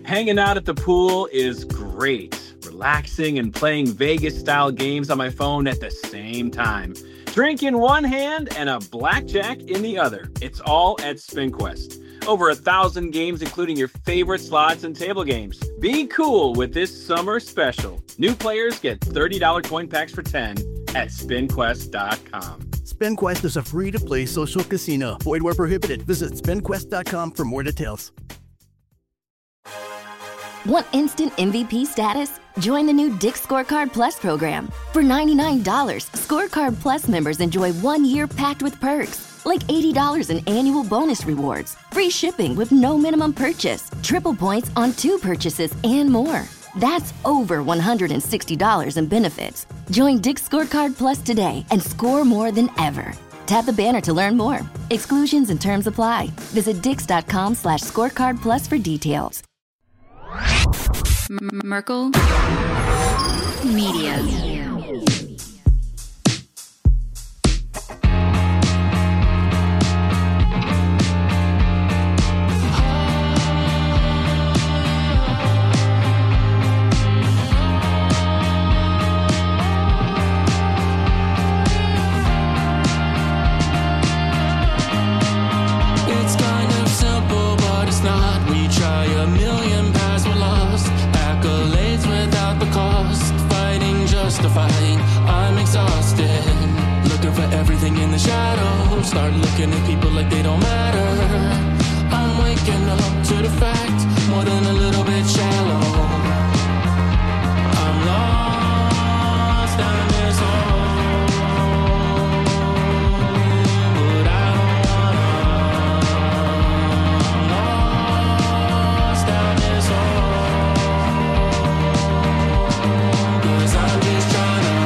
Hanging out at the pool is great. Relaxing and playing Vegas-style games on my phone at the same time. Drink in one hand and a blackjack in the other. It's all at SpinQuest. Over 1,000 games, including your favorite slots and table games. Be cool with this summer special. New players get $30 coin packs for 10 at SpinQuest.com. SpinQuest is a free-to-play social casino. Void where prohibited. Visit SpinQuest.com for more details. Want instant MVP status? Join the new Dick's Scorecard Plus program. For $99, Scorecard Plus members enjoy 1 year packed with perks, like $80 in annual bonus rewards, free shipping with no minimum purchase, triple points on 2 purchases, and more. That's over $160 in benefits. Join Dick's Scorecard Plus today and score more than ever. Tap the banner to learn more. Exclusions and terms apply. Visit dix.com/scorecard plus for details. Merkel Media. I'm exhausted, looking for everything in the shadows. Start looking at people like they don't matter. I'm waking up to the fact, more than a little bit shallow. I'm lost down this hole, but I don't wanna. I'm lost down this hole, 'cause I'm just trying to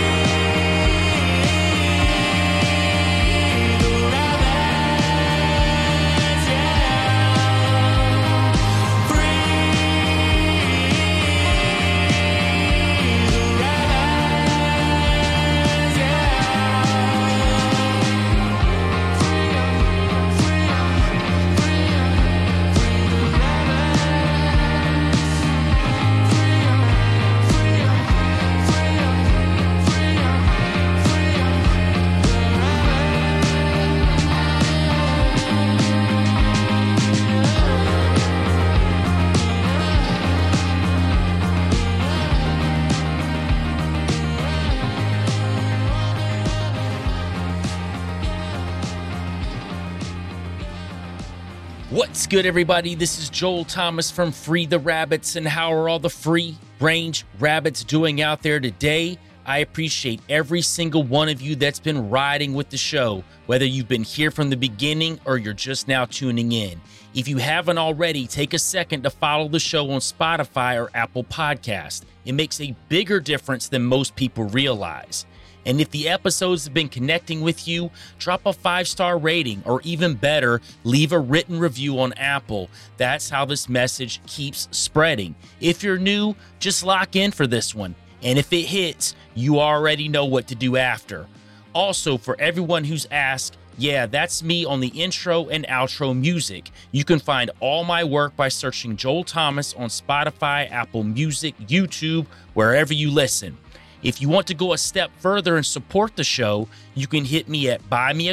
What's good, everybody? This is Joel Thomas from Free the Rabbits, and how are all the free-range rabbits doing out there today? I appreciate every single one of you that's been riding with the show, whether you've been here from the beginning or you're just now tuning in. If you haven't already, take a second to follow the show on Spotify or Apple Podcast. It makes a bigger difference than most people realize. And if the episodes have been connecting with you, drop a 5-star rating, or even better, leave a written review on Apple. That's how this message keeps spreading. If you're new, just lock in for this one. And if it hits, you already know what to do after. Also, for everyone who's asked, yeah, that's me on the intro and outro music. You can find all my work by searching Joel Thomas on Spotify, Apple Music, YouTube, wherever you listen. If you want to go a step further and support the show, you can hit me at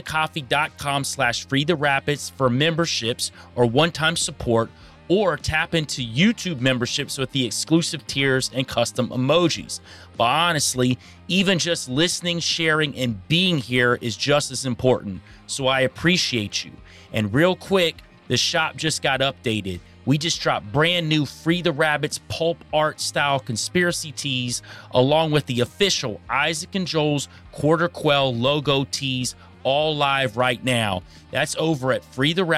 buymeacoffee.com/freetherabbits for memberships or one-time support, or tap into YouTube memberships with the exclusive tiers and custom emojis. But honestly, even just listening, sharing, and being here is just as important, so I appreciate you. And real quick, the shop just got updated. We just dropped brand new Free the Rabbits pulp art style conspiracy tees, along with the official Isaac and Joel's Quarter Quell logo tees, all live right now. That's over at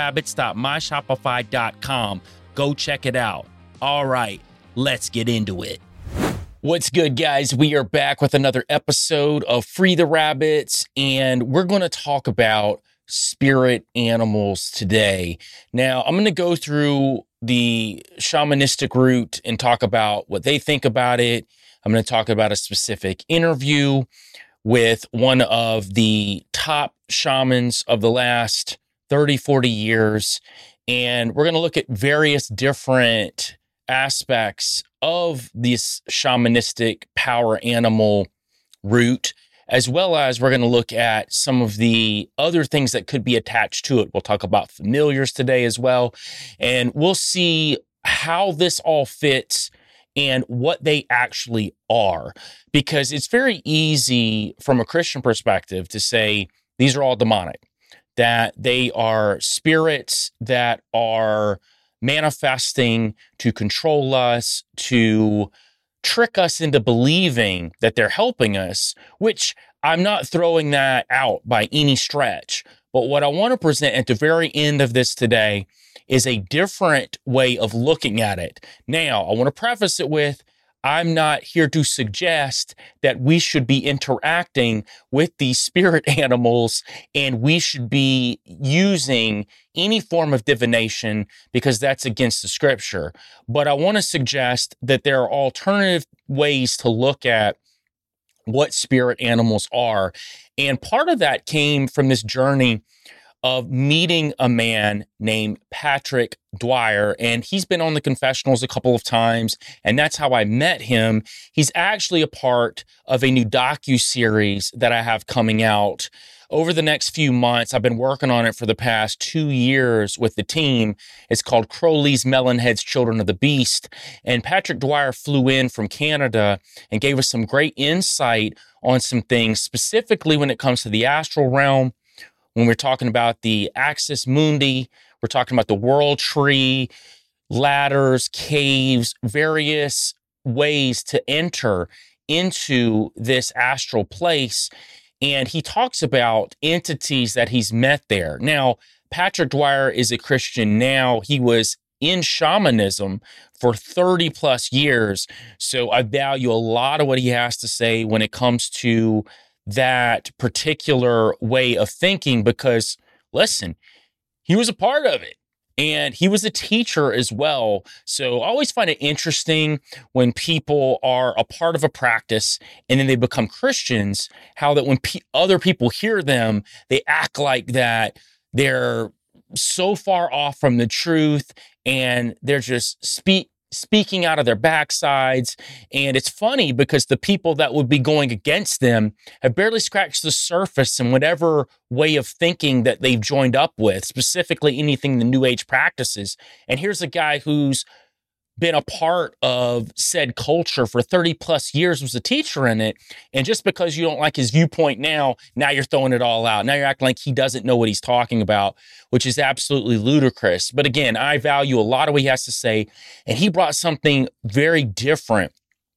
freetherabbits.myshopify.com. Go check it out. All right, let's get into it. What's good, guys? We are back with another episode of Free the Rabbits, and we're going to talk about spirit animals today. Now, I'm going to go through the shamanistic route and talk about what they think about it. I'm going to talk about a specific interview with one of the top shamans of the last 30, 40 years. And we're going to look at various different aspects of this shamanistic power animal route, as well as we're going to look at some of the other things that could be attached to it. We'll talk about familiars today as well, and we'll see how this all fits and what they actually are, because it's very easy from a Christian perspective to say these are all demonic, that they are spirits that are manifesting to control us, to trick us into believing that they're helping us, which I'm not throwing that out by any stretch. But what I want to present at the very end of this today is a different way of looking at it. Now, I want to preface it with, I'm not here to suggest that we should be interacting with these spirit animals and we should be using any form of divination, because that's against the scripture. But I want to suggest that there are alternative ways to look at what spirit animals are. And part of that came from this journey of meeting a man named Patrick Dwyer, and he's been on the confessionals a couple of times, and that's how I met him. He's actually a part of a new docu-series that I have coming out over the next few months. I've been working on it for the past 2 years with the team. It's called Crowley's Melonheads, Children of the Beast, and Patrick Dwyer flew in from Canada and gave us some great insight on some things, specifically when it comes to the astral realm. When we're talking about the Axis Mundi, we're talking about the World Tree, ladders, caves, various ways to enter into this astral place. And he talks about entities that he's met there. Now, Patrick Dwyer is a Christian now. He was in shamanism for 30 plus years. So I value a lot of what he has to say when it comes to that particular way of thinking, because listen, he was a part of it and he was a teacher as well. So I always find it interesting when people are a part of a practice and then they become Christians, how that when other people hear them, they act like that they're so far off from the truth and they're just speaking out of their backsides. And it's funny because the people that would be going against them have barely scratched the surface in whatever way of thinking that they've joined up with, specifically anything the New Age practices. And here's a guy who's been a part of said culture for 30 plus years, was a teacher in it. And just because you don't like his viewpoint now you're throwing it all out. Now you're acting like he doesn't know what he's talking about, which is absolutely ludicrous. But again, I value a lot of what he has to say. And he brought something very different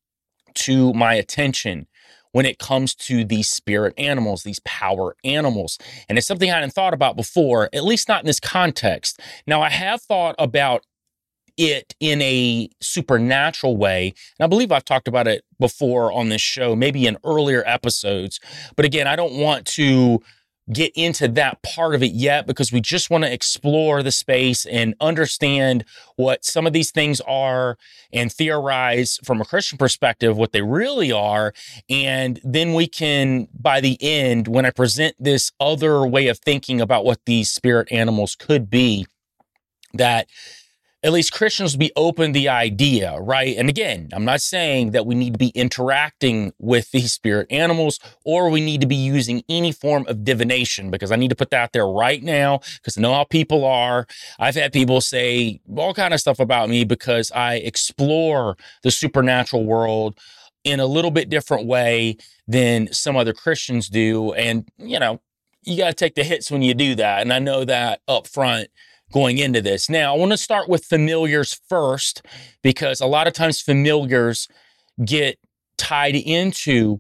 to my attention when it comes to these spirit animals, these power animals. And it's something I hadn't thought about before, at least not in this context. Now, I have thought about it in a supernatural way. And I believe I've talked about it before on this show, maybe in earlier episodes. But again, I don't want to get into that part of it yet because we just want to explore the space and understand what some of these things are and theorize from a Christian perspective what they really are. And then we can, by the end, when I present this other way of thinking about what these spirit animals could be, that at least Christians will be open to the idea, right? And again, I'm not saying that we need to be interacting with these spirit animals or we need to be using any form of divination, because I need to put that out there right now because I know how people are. I've had people say all kind of stuff about me because I explore the supernatural world in a little bit different way than some other Christians do. And, you know, you got to take the hits when you do that. And I know that up front going into this. Now, I want to start with familiars first, because a lot of times familiars get tied into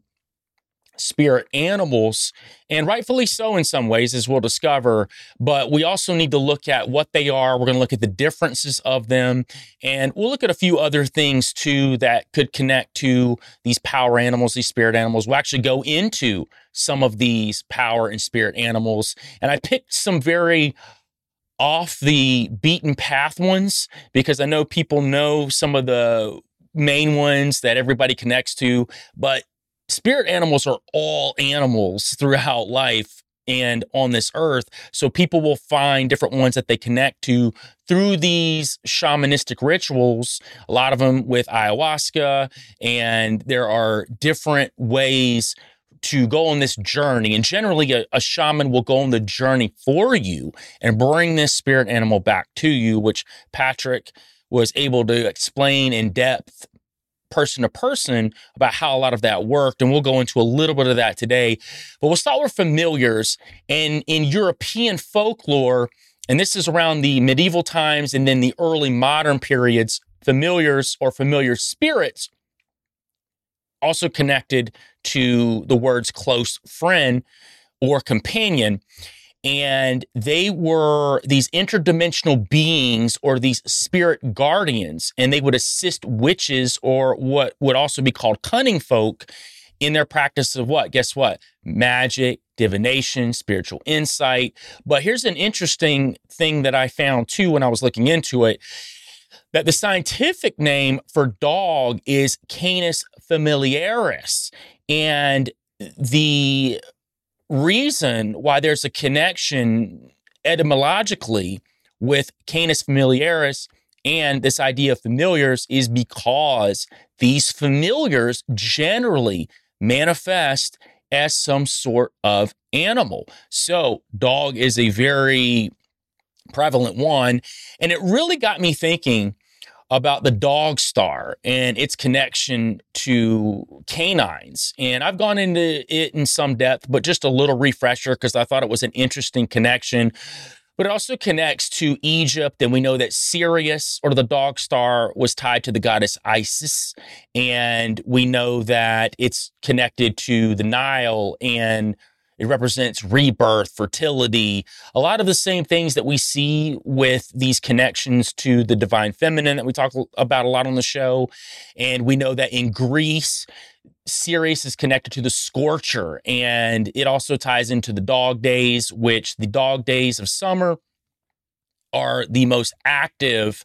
spirit animals, and rightfully so in some ways, as we'll discover. But we also need to look at what they are. We're going to look at the differences of them, and we'll look at a few other things too that could connect to these power animals, these spirit animals. We'll actually go into some of these power and spirit animals, and I picked some very off the beaten path ones because I know people know some of the main ones that everybody connects to, but spirit animals are all animals throughout life and on this earth. So people will find different ones that they connect to through these shamanistic rituals, a lot of them with ayahuasca, and there are different ways to go on this journey. And generally a shaman will go on the journey for you and bring this spirit animal back to you, which Patrick was able to explain in depth, person to person, about how a lot of that worked. And we'll go into a little bit of that today. But we'll start with familiars. And in European folklore, and this is around the medieval times and then the early modern periods, familiars or familiar spirits also connected to the words close friend or companion. And they were these interdimensional beings or these spirit guardians, and they would assist witches or what would also be called cunning folk in their practice of what? Guess what? Magic, divination, spiritual insight. But here's an interesting thing that I found too when I was looking into it, that the scientific name for dog is Canis familiaris. And the reason why there's a connection etymologically with Canis familiaris and this idea of familiars is because these familiars generally manifest as some sort of animal. So dog is a very prevalent one. And it really got me thinking about the dog star and its connection to canines. And I've gone into it in some depth, but just a little refresher because I thought it was an interesting connection. But it also connects to Egypt, and we know that Sirius, or the dog star, was tied to the goddess Isis. And we know that it's connected to the Nile, and it represents rebirth, fertility, a lot of the same things that we see with these connections to the divine feminine that we talk about a lot on the show. And we know that in Greece, Sirius is connected to the scorcher, and it also ties into the dog days, which the dog days of summer are the most active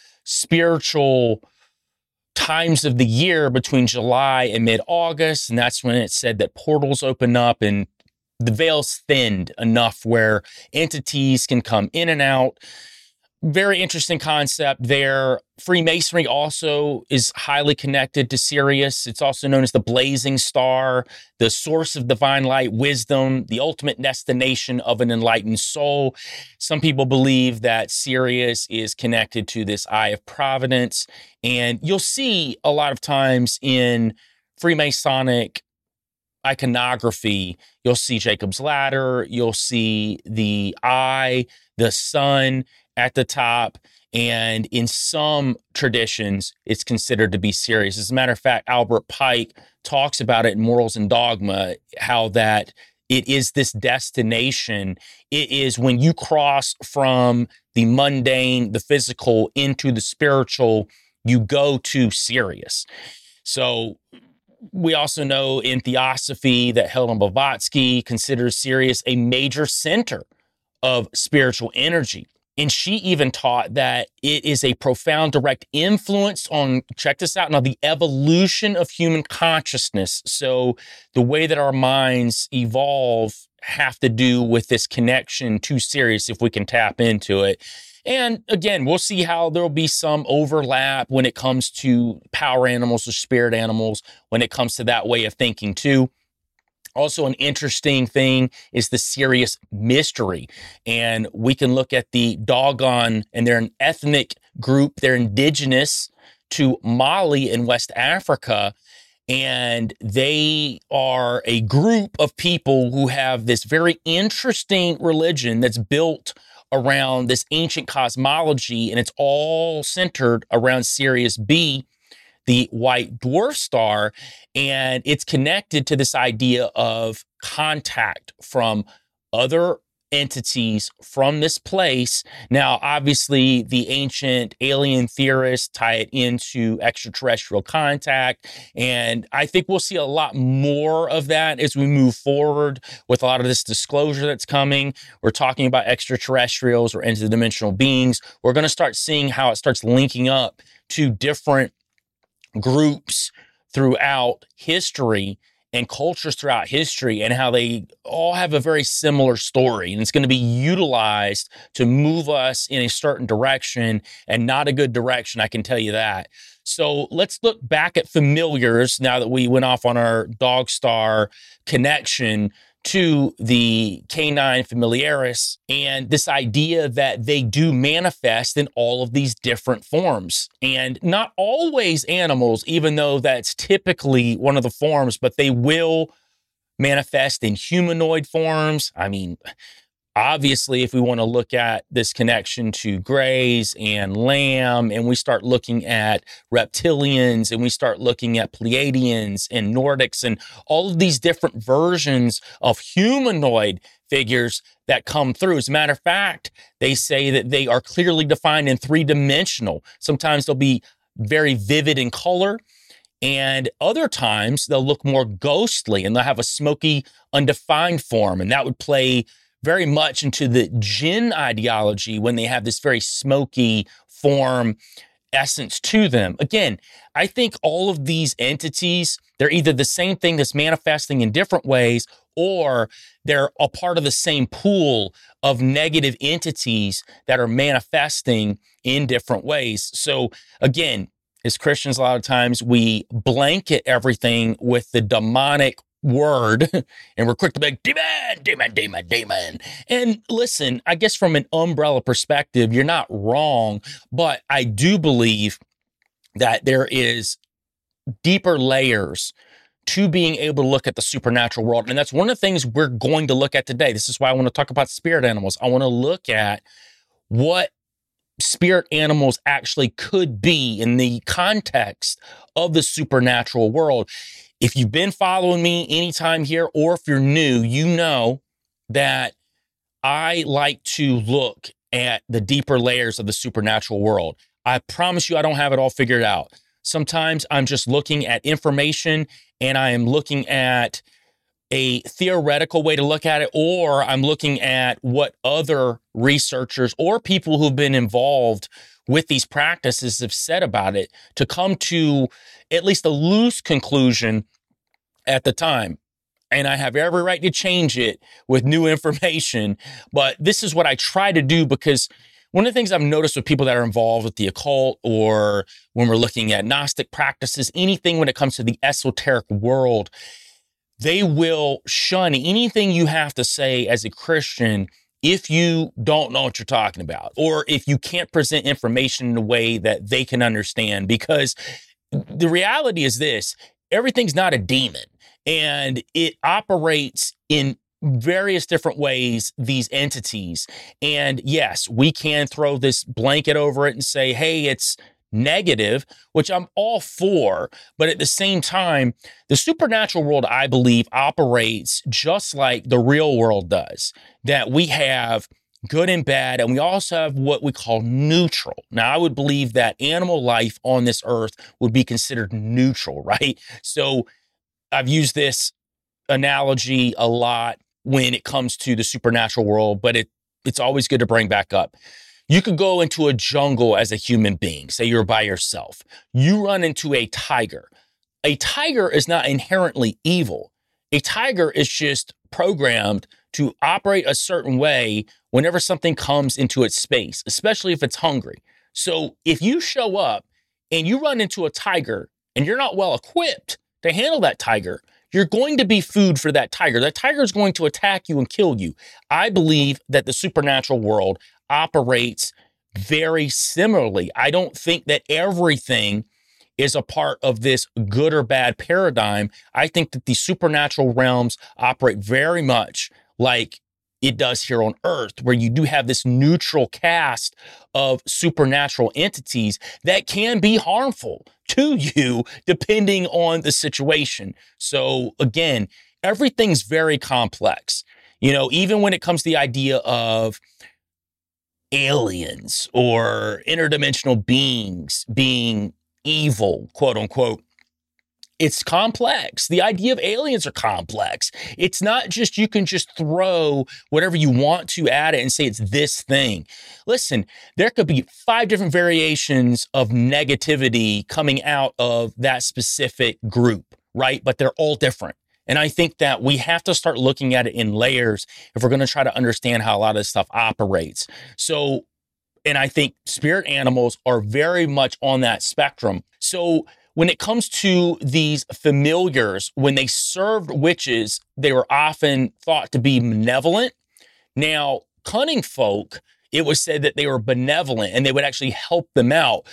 spiritual times of the year between July and mid-August. And that's when it's said that portals open up and the veil's thinned enough where entities can come in and out. Very interesting concept there. Freemasonry also is highly connected to Sirius. It's also known as the blazing star, the source of divine light, wisdom, the ultimate destination of an enlightened soul. Some people believe that Sirius is connected to this eye of providence. And you'll see a lot of times in Freemasonic iconography, you'll see Jacob's ladder, you'll see the eye, the sun at the top, and in some traditions, it's considered to be Sirius. As a matter of fact, Albert Pike talks about it in Morals and Dogma, how that it is this destination. It is when you cross from the mundane, the physical, into the spiritual, you go to Sirius. So we also know in Theosophy that Helen Blavatsky considers Sirius a major center of spiritual energy. And she even taught that it is a profound direct influence on, check this out now, the evolution of human consciousness. So the way that our minds evolve have to do with this connection to Sirius if we can tap into it. And again, we'll see how there'll be some overlap when it comes to power animals or spirit animals, when it comes to that way of thinking too. Also, an interesting thing is the Sirius mystery. And we can look at the Dogon, and they're an ethnic group. They're indigenous to Mali in West Africa. And they are a group of people who have this very interesting religion that's built around this ancient cosmology, and it's all centered around Sirius B, the white dwarf star, and it's connected to this idea of contact from other entities from this place. Now, obviously, the ancient alien theorists tie it into extraterrestrial contact, and I think we'll see a lot more of that as we move forward with a lot of this disclosure that's coming. We're talking about extraterrestrials or interdimensional beings. We're going to start seeing how it starts linking up to different groups throughout history. and cultures throughout history and how they all have a very similar story. And it's going to be utilized to move us in a certain direction and not a good direction, I can tell you that. So let's look back at familiars now that we went off on our dog star connection to the canine familiaris and this idea that they do manifest in all of these different forms. And not always animals, even though that's typically one of the forms, but they will manifest in humanoid forms. I mean, obviously, if we want to look at this connection to greys and lamb, and we start looking at reptilians, and we start looking at Pleiadians and Nordics, and all of these different versions of humanoid figures that come through. As a matter of fact, they say that they are clearly defined in three-dimensional. Sometimes they'll be very vivid in color, and other times they'll look more ghostly, and they'll have a smoky, undefined form, and that would play very much into the jinn ideology when they have this very smoky form essence to them. Again, I think all of these entities, they're either the same thing that's manifesting in different ways, or they're a part of the same pool of negative entities that are manifesting in different ways. So again, as Christians, a lot of times we blanket everything with the demonic word, and we're quick to be like, demon, demon, demon, demon. And listen, I guess from an umbrella perspective, you're not wrong, but I do believe that there is deeper layers to being able to look at the supernatural world. And that's one of the things we're going to look at today. This is why I want to talk about spirit animals. I want to look at what spirit animals actually could be in the context of the supernatural world. If you've been following me anytime here, or if you're new, you know that I like to look at the deeper layers of the supernatural world. I promise you, I don't have it all figured out. Sometimes I'm just looking at information and I am looking at a theoretical way to look at it, or I'm looking at what other researchers or people who've been involved with these practices have said about it to come to at least a loose conclusion at the time. And I have every right to change it with new information. But this is what I try to do, because one of the things I've noticed with people that are involved with the occult, or when we're looking at Gnostic practices, anything when it comes to the esoteric world, they will shun anything you have to say as a Christian if you don't know what you're talking about, or if you can't present information in a way that they can understand. Because the reality is this: everything's not a demon, and it operates in various different ways, these entities. And yes, we can throw this blanket over it and say, hey, it's negative, which I'm all for. But at the same time, the supernatural world, I believe, operates just like the real world does, that we have good and bad, and we also have what we call neutral. Now, I would believe that animal life on this earth would be considered neutral, right? So I've used this analogy a lot when it comes to the supernatural world, but it's always good to bring back up. You could go into a jungle as a human being, say you're by yourself. You run into a tiger. A tiger is not inherently evil. A tiger is just programmed to operate a certain way whenever something comes into its space, especially if it's hungry. So if you show up and you run into a tiger and you're not well equipped to handle that tiger, you're going to be food for that tiger. That tiger is going to attack you and kill you. I believe that the supernatural world operates very similarly. I don't think that everything is a part of this good or bad paradigm. I think that the supernatural realms operate very much like it does here on Earth, where you do have this neutral cast of supernatural entities that can be harmful to you depending on the situation. So again, everything's very complex. You know, even when it comes to the idea of aliens or interdimensional beings being evil, quote unquote, it's complex. The idea of aliens are complex. It's not just you can just throw whatever you want to at it and say it's this thing. Listen, there could be 5 different variations of negativity coming out of that specific group, right? But they're all different. And I think that we have to start looking at it in layers if we're going to try to understand how a lot of this stuff operates. So, and I think spirit animals are very much on that spectrum. So when it comes to these familiars, when they served witches, they were often thought to be malevolent. Now, cunning folk, it was said that they were benevolent and they would actually help them out.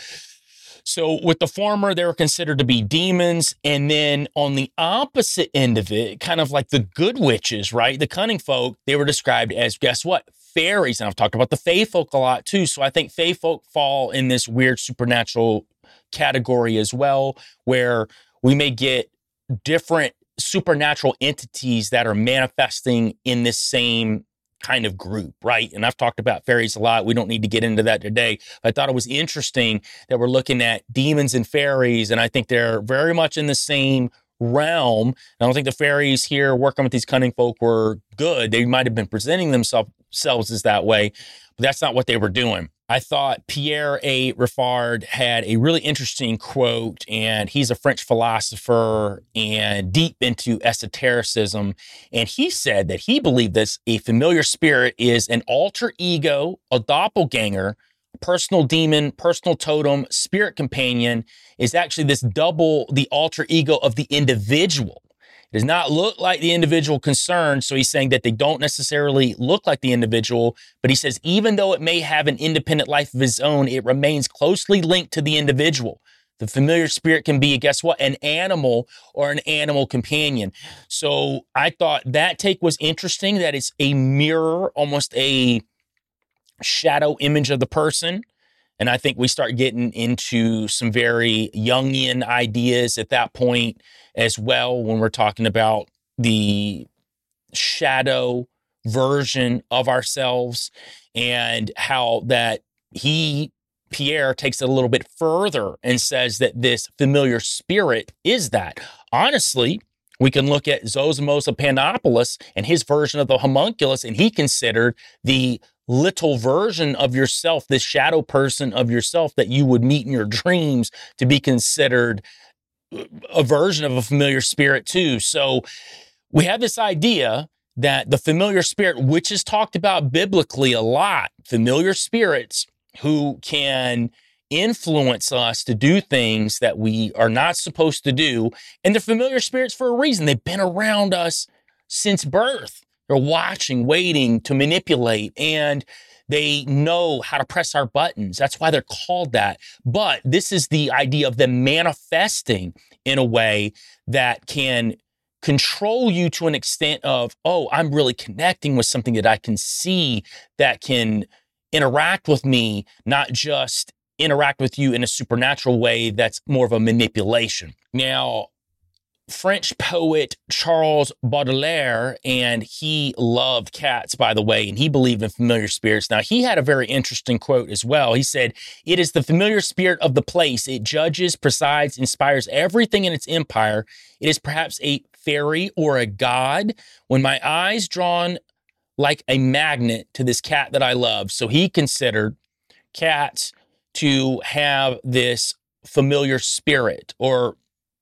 So with the former, they were considered to be demons. And then on the opposite end of it, kind of like the good witches, right? The cunning folk, they were described as, guess what? Fairies. And I've talked about the fae folk a lot too. So I think fae folk fall in this weird supernatural category as well, where we may get different supernatural entities that are manifesting in this same kind of group, right? And I've talked about fairies a lot. We don't need to get into that today. I thought it was interesting that we're looking at demons and fairies, and I think they're very much in the same realm. I don't think the fairies here working with these cunning folk were good. They might have been presenting themselves as that way, but that's not what they were doing. I thought Pierre A. Riffard had a really interesting quote, and he's a French philosopher and deep into esotericism. And he said that he believed that a familiar spirit is an alter ego, a doppelganger, personal demon, personal totem, spirit companion, is actually this double, the alter ego of the individual. It does not look like the individual concerned. So he's saying that they don't necessarily look like the individual, but he says, even though it may have an independent life of its own, it remains closely linked to the individual. The familiar spirit can be, guess what, an animal or an animal companion. So I thought that take was interesting, that it's a mirror, almost a shadow image of the person. And I think we start getting into some very Jungian ideas at that point as well, when we're talking about the shadow version of ourselves, and how that Pierre takes it a little bit further and says that this familiar spirit is that. Honestly, we can look at Zosimus of Panopoulos and his version of the homunculus, and he considered the little version of yourself, this shadow person of yourself that you would meet in your dreams, to be considered a version of a familiar spirit too. So we have this idea that the familiar spirit, which is talked about biblically a lot, familiar spirits who can influence us to do things that we are not supposed to do. And they're familiar spirits for a reason. They've been around us since birth. They're watching, waiting to manipulate, and they know how to press our buttons. That's why they're called that. But this is the idea of them manifesting in a way that can control you to an extent of, oh, I'm really connecting with something that I can see that can interact with me, not just interact with you in a supernatural way that's more of a manipulation. Now, French poet Charles Baudelaire, and he loved cats, by the way, and he believed in familiar spirits. Now, he had a very interesting quote as well. He said, "It is the familiar spirit of the place. It judges, presides, inspires everything in its empire. It is perhaps a fairy or a god. When my eyes drawn like a magnet to this cat that I love." So he considered cats to have this familiar spirit, or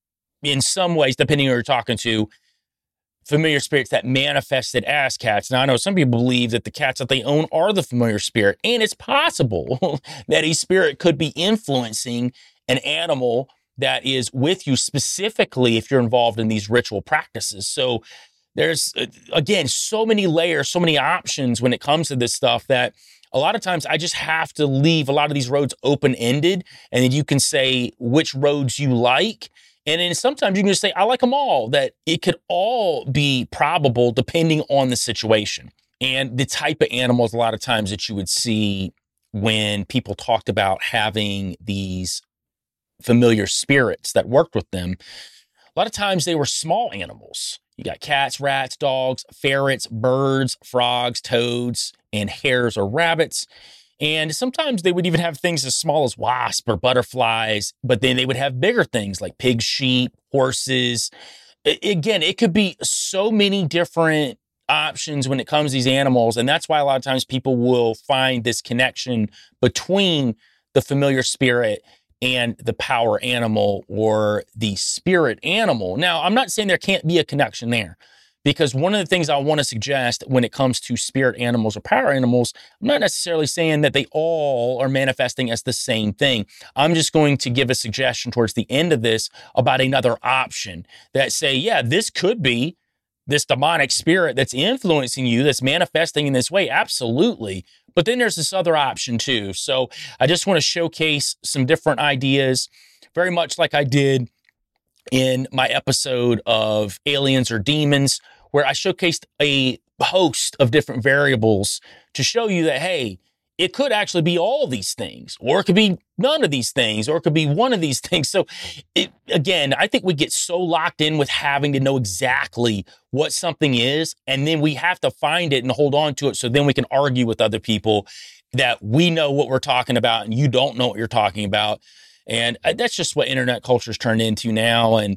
in some ways, depending on who you're talking to, familiar spirits that manifested as cats. Now, I know some people believe that the cats that they own are the familiar spirit, and it's possible that a spirit could be influencing an animal that is with you, specifically if you're involved in these ritual practices. So there's, again, so many layers, so many options when it comes to this stuff, that a lot of times I just have to leave a lot of these roads open-ended, and then you can say which roads you like. And then sometimes you can just say, I like them all, that it could all be probable depending on the situation and the type of animals a lot of times that you would see when people talked about having these familiar spirits that worked with them. A lot of times they were small animals. You got cats, rats, dogs, ferrets, birds, frogs, toads, and hares or rabbits. And sometimes they would even have things as small as wasps or butterflies, but then they would have bigger things like pigs, sheep, horses. Again, it could be so many different options when it comes to these animals. And that's why a lot of times people will find this connection between the familiar spirit and the power animal or the spirit animal. Now, I'm not saying there can't be a connection there, because one of the things I want to suggest when it comes to spirit animals or power animals, I'm not necessarily saying that they all are manifesting as the same thing. I'm just going to give a suggestion towards the end of this about another option that say, yeah, this could be this demonic spirit that's influencing you, that's manifesting in this way. Absolutely. But then there's this other option too. So I just want to showcase some different ideas, very much like I did in my episode of Aliens or Demons, where I showcased a host of different variables to show you that, hey, it could actually be all these things, or it could be none of these things, or it could be one of these things. So again, I think we get so locked in with having to know exactly what something is, and then we have to find it and hold on to it so then we can argue with other people that we know what we're talking about and you don't know what you're talking about. And that's just what internet culture's turned into now. And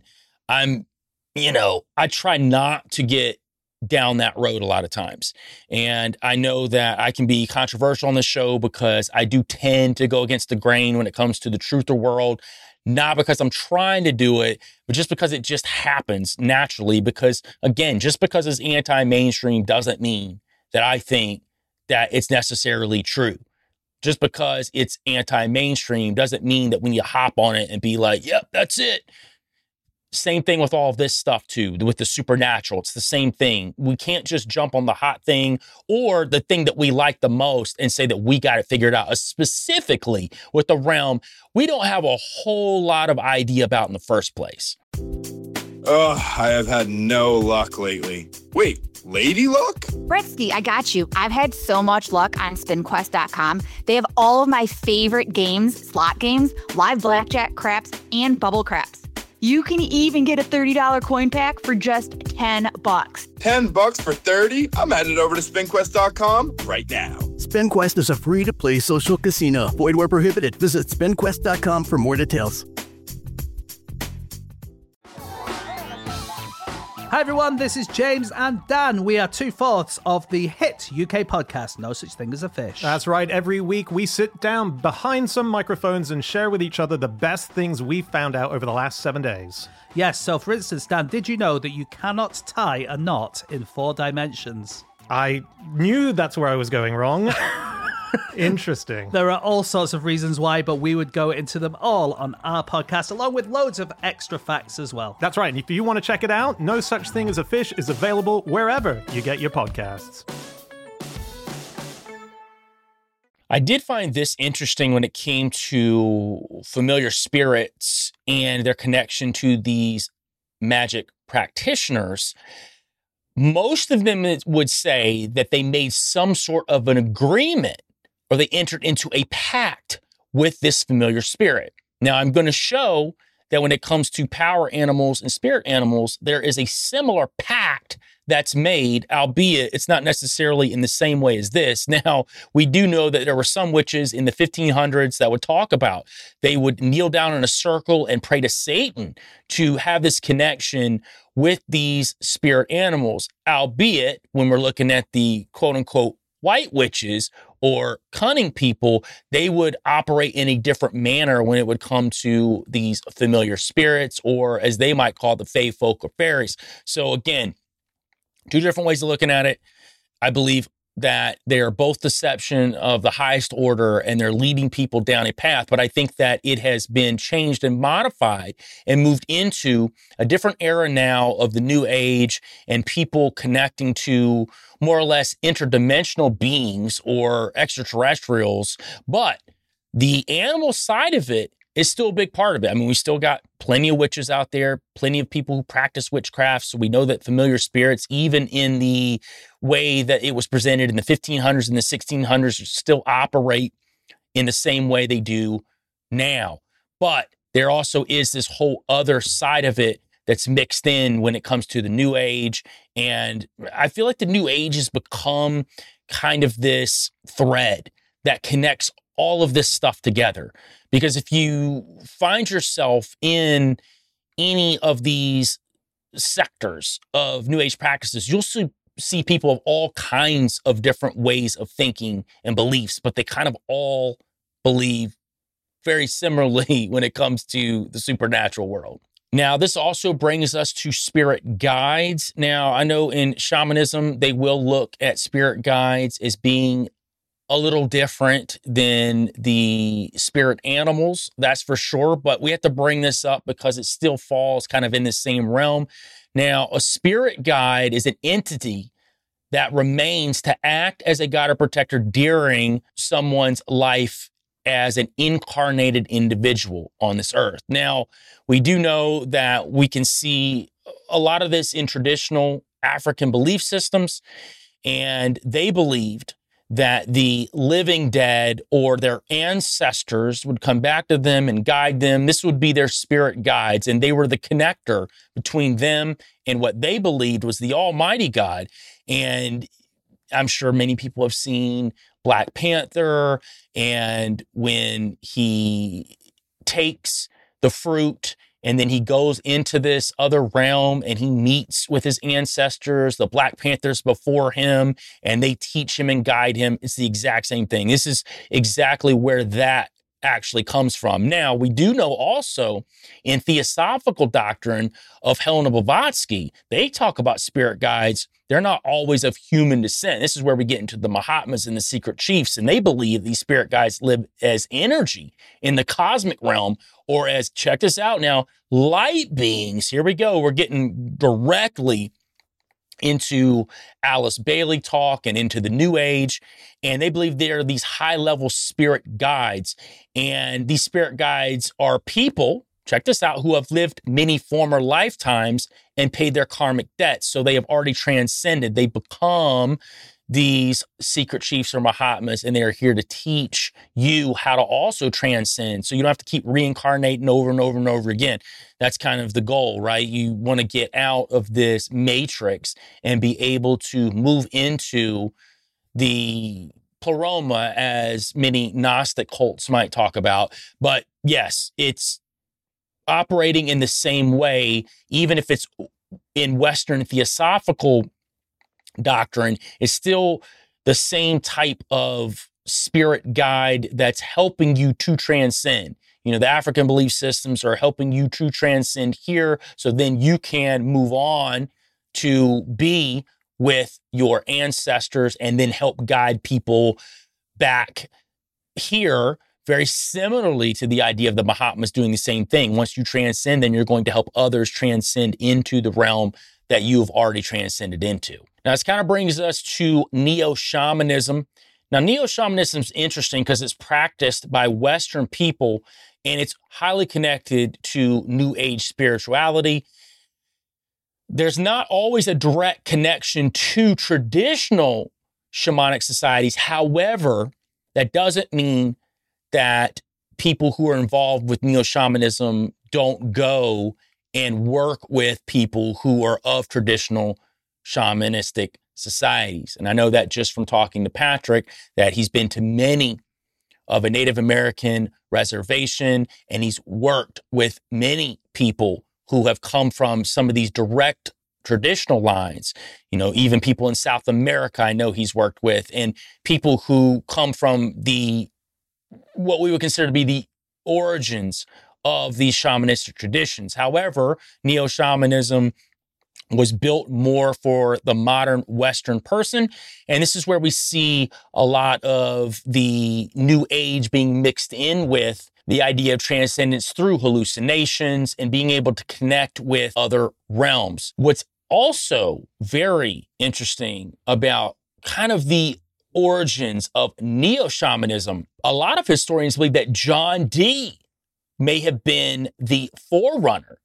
I try not to get down that road a lot of times. And I know that I can be controversial on the show because I do tend to go against the grain when it comes to the truther world, not because I'm trying to do it, but just because it just happens naturally. Because again, just because it's anti-mainstream doesn't mean that I think that it's necessarily true. Just because it's anti-mainstream doesn't mean that when you hop on it and be like, yep, that's it. Same thing with all of this stuff too, with the supernatural. It's the same thing. We can't just jump on the hot thing or the thing that we like the most and say that we got it figured out. Specifically with the realm, we don't have a whole lot of idea about in the first place. Oh, I have had no luck lately. Wait, lady luck? Britsky, I got you. I've had so much luck on SpinQuest.com. They have all of my favorite games, slot games, live blackjack, craps, and bubble craps. You can even get a $30 coin pack for just $10. $10 for 30? I'm headed over to SpinQuest.com right now. SpinQuest is a free-to-play social casino. Void where prohibited. Visit SpinQuest.com for more details. Hi everyone, this is James and Dan. We are 2/4 of the hit UK podcast, No Such Thing as a Fish. That's right. Every week we sit down behind some microphones and share with each other the best things we've found out over the last 7 days. Yes, so for instance, Dan, did you know that you cannot tie a knot in 4 dimensions? I knew that's where I was going wrong. Interesting. There are all sorts of reasons why, but we would go into them all on our podcast, along with loads of extra facts as well. That's right. And if you want to check it out, No Such Thing as a Fish is available wherever you get your podcasts. I did find this interesting when it came to familiar spirits and their connection to these magic practitioners. Most of them would say that they made some sort of an agreement or they entered into a pact with this familiar spirit. Now, I'm going to show that when it comes to power animals and spirit animals, there is a similar pact that's made, albeit it's not necessarily in the same way as this. Now, we do know that there were some witches in the 1500s that would talk about they would kneel down in a circle and pray to Satan to have this connection with these spirit animals, albeit when we're looking at the quote unquote white witches or cunning people, they would operate in a different manner when it would come to these familiar spirits, or as they might call the fae folk or fairies. So again, 2 different ways of looking at it. I believe that they are both deception of the highest order and they're leading people down a path. But I think that it has been changed and modified and moved into a different era now of the new age and people connecting to more or less interdimensional beings or extraterrestrials. But the animal side of it is still a big part of it. I mean, we still got plenty of witches out there, plenty of people who practice witchcraft. So we know that familiar spirits, even in the way that it was presented in the 1500s and the 1600s, still operate in the same way they do now. But there also is this whole other side of it that's mixed in when it comes to the new age. And I feel like the new age has become kind of this thread that connects all of this stuff together. Because if you find yourself in any of these sectors of New Age practices, you'll see people of all kinds of different ways of thinking and beliefs, but they kind of all believe very similarly when it comes to the supernatural world. Now, this also brings us to spirit guides. Now, I know in shamanism, they will look at spirit guides as being a little different than the spirit animals, that's for sure. But we have to bring this up because it still falls kind of in the same realm. Now, a spirit guide is an entity that remains to act as a guide or protector during someone's life as an incarnated individual on this earth. Now, we do know that we can see a lot of this in traditional African belief systems, and they believed that the living dead or their ancestors would come back to them and guide them. This would be their spirit guides, and they were the connector between them and what they believed was the Almighty God. And I'm sure many people have seen Black Panther, and when he takes the fruit and then he goes into this other realm and he meets with his ancestors, the Black Panthers before him, and they teach him and guide him. It's the exact same thing. This is exactly where that actually comes from. Now, we do know also in Theosophical doctrine of Helena Blavatsky, they talk about spirit guides. They're not always of human descent. This is where we get into the Mahatmas and the secret chiefs, and they believe these spirit guides live as energy in the cosmic realm, or as, check this out now, light beings. Here we go. We're getting directly into Alice Bailey talk and into the New Age. And they believe there are these high-level spirit guides. And these spirit guides are people, check this out, who have lived many former lifetimes and paid their karmic debts. So they have already transcended. They become these secret chiefs or Mahatmas, and they are here to teach you how to also transcend. So you don't have to keep reincarnating over and over and over again. That's kind of the goal, right? You want to get out of this matrix and be able to move into the pleroma, as many Gnostic cults might talk about. But yes, it's operating in the same way, even if it's in Western Theosophical doctrine, is still the same type of spirit guide that's helping you to transcend. You know, the African belief systems are helping you to transcend here, so then you can move on to be with your ancestors and then help guide people back here, very similarly to the idea of the Mahatmas doing the same thing. Once you transcend, then you're going to help others transcend into the realm that you've already transcended into. Now, this kind of brings us to neo-shamanism. Now, neo-shamanism is interesting because it's practiced by Western people, and it's highly connected to New Age spirituality. There's not always a direct connection to traditional shamanic societies. However, that doesn't mean that people who are involved with neo-shamanism don't go and work with people who are of traditional shamanistic societies. And I know that just from talking to Patrick, that he's been to many of a Native American reservation, and he's worked with many people who have come from some of these direct traditional lines. You know, even people in South America, I know he's worked with, and people who come from what we would consider to be the origins of these shamanistic traditions. However, neo-shamanism was built more for the modern Western person. And this is where we see a lot of the New Age being mixed in with the idea of transcendence through hallucinations and being able to connect with other realms. What's also very interesting about kind of the origins of neo-shamanism, a lot of historians believe that John Dee may have been the forerunner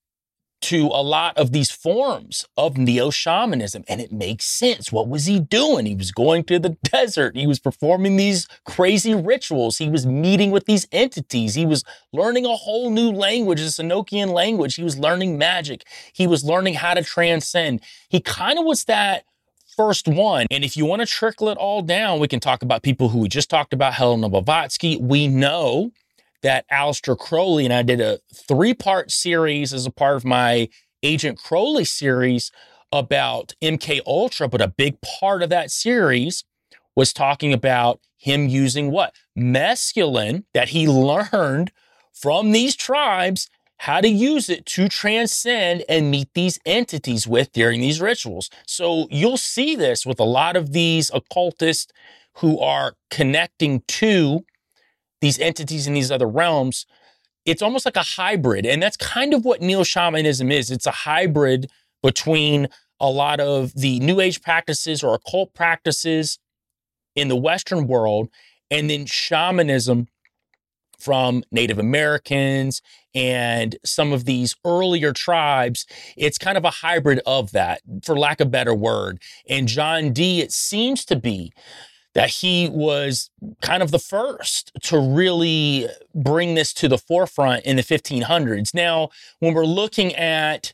to a lot of these forms of neo-shamanism. And it makes sense. What was he doing? He was going to the desert. He was performing these crazy rituals. He was meeting with these entities. He was learning a whole new language, the Enochian language. He was learning magic. He was learning how to transcend. He kind of was that first one. And if you want to trickle it all down, we can talk about people who we just talked about, Helena Blavatsky. We know that Aleister Crowley, and I did a 3-part series as a part of my Agent Crowley series about MK Ultra, but a big part of that series was talking about him using what? mescaline that he learned from these tribes how to use it to transcend and meet these entities with during these rituals. So you'll see this with a lot of these occultists who are connecting to these entities in these other realms. It's almost like a hybrid. And that's kind of what neo-shamanism is. It's a hybrid between a lot of the New Age practices or occult practices in the Western world, and then shamanism from Native Americans and some of these earlier tribes. It's kind of a hybrid of that, for lack of a better word. And John Dee, it seems to be that he was kind of the first to really bring this to the forefront in the 1500s. Now, when we're looking at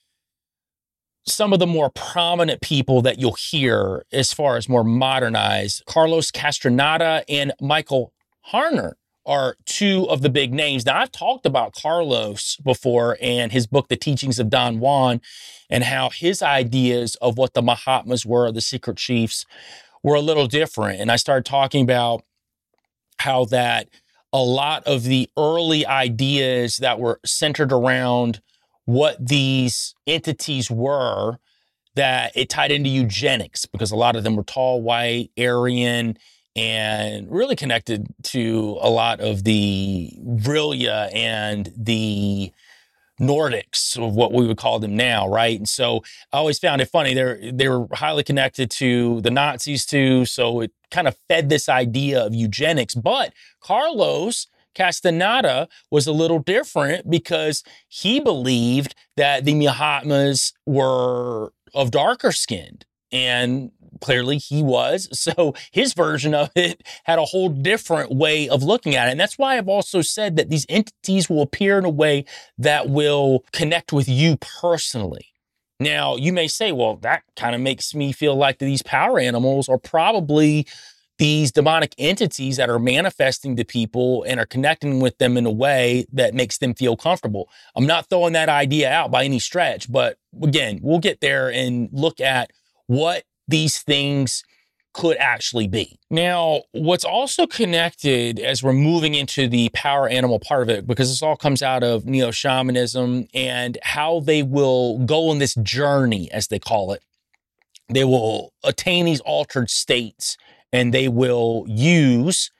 some of the more prominent people that you'll hear as far as more modernized, Carlos Castaneda and Michael Harner are two of the big names. Now, I've talked about Carlos before and his book, The Teachings of Don Juan, and how his ideas of what the Mahatmas were, the secret chiefs, were a little different. And I started talking about how that a lot of the early ideas that were centered around what these entities were, that it tied into eugenics, because a lot of them were tall, white, Aryan, and really connected to a lot of the Vrilya and the Nordics, of what we would call them now, right? And so I always found it funny. They were highly connected to the Nazis too, so it kind of fed this idea of eugenics. But Carlos Castaneda was a little different because he believed that the Mahatmas were of darker skinned, and clearly he was. So his version of it had a whole different way of looking at it. And that's why I've also said that these entities will appear in a way that will connect with you personally. Now, you may say, well, that kind of makes me feel like these power animals are probably these demonic entities that are manifesting to people and are connecting with them in a way that makes them feel comfortable. I'm not throwing that idea out by any stretch, but again, we'll get there and look at what these things could actually be. Now, what's also connected as we're moving into the power animal part of it, because this all comes out of neo-shamanism and how they will go on this journey, as they call it. They will attain these altered states, and they will use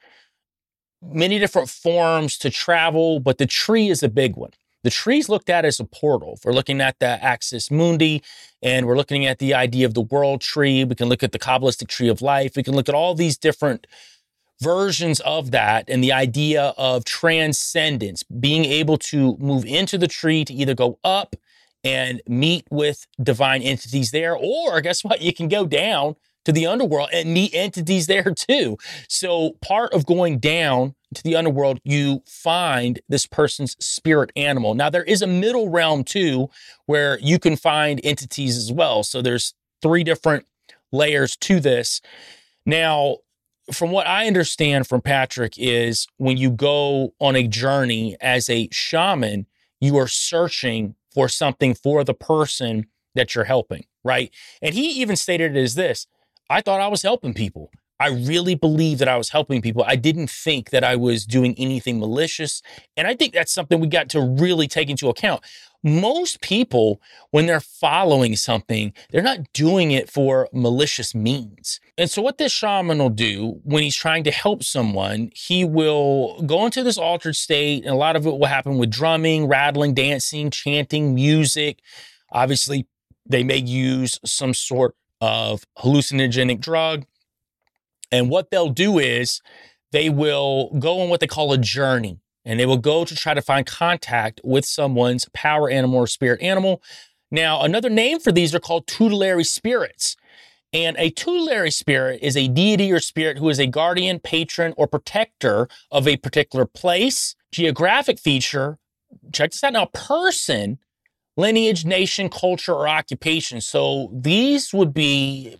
many different forms to travel, but the tree is a big one. The tree's looked at as a portal. If we're looking at the Axis Mundi, and we're looking at the idea of the world tree, we can look at the Kabbalistic tree of life. We can look at all these different versions of that and the idea of transcendence, being able to move into the tree to either go up and meet with divine entities there, or guess what? You can go down to the underworld and meet entities there too. So part of going down to the underworld, you find this person's spirit animal. Now, there is a middle realm too, where you can find entities as well. So there's 3 different layers to this. Now, from what I understand from Patrick is when you go on a journey as a shaman, you are searching for something for the person that you're helping, right? And he even stated it as this: I thought I was helping people. I really believed that I was helping people. I didn't think that I was doing anything malicious. And I think that's something we got to really take into account. Most people, when they're following something, they're not doing it for malicious means. And so what this shaman will do when he's trying to help someone, he will go into this altered state, and a lot of it will happen with drumming, rattling, dancing, chanting, music. Obviously, they may use some sort of hallucinogenic drug. And what they'll do is they will go on what they call a journey, and they will go to try to find contact with someone's power animal or spirit animal. Now, another name for these are called tutelary spirits. And a tutelary spirit is a deity or spirit who is a guardian, patron, or protector of a particular place, geographic feature, check this out now, person, lineage, nation, culture, or occupation. So these would be,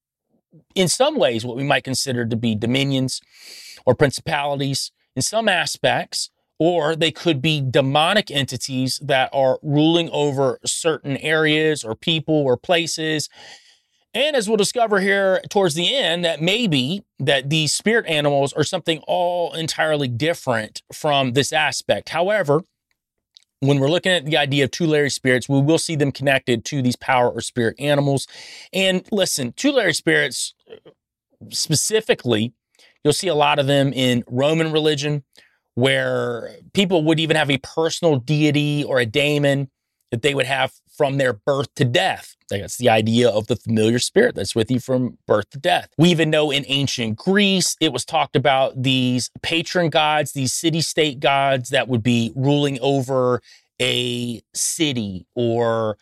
in some ways, what we might consider to be dominions or principalities in some aspects, or they could be demonic entities that are ruling over certain areas or people or places. And as we'll discover here towards the end, that maybe that these spirit animals are something all entirely different from this aspect. However, when we're looking at the idea of tulare spirits, we will see them connected to these power or spirit animals. And listen, tulare spirits specifically, you'll see a lot of them in Roman religion, where people would even have a personal deity or a daemon that they would have from their birth to death. That's the idea of the familiar spirit that's with you from birth to death. We even know in ancient Greece, it was talked about these patron gods, these city-state gods that would be ruling over a city or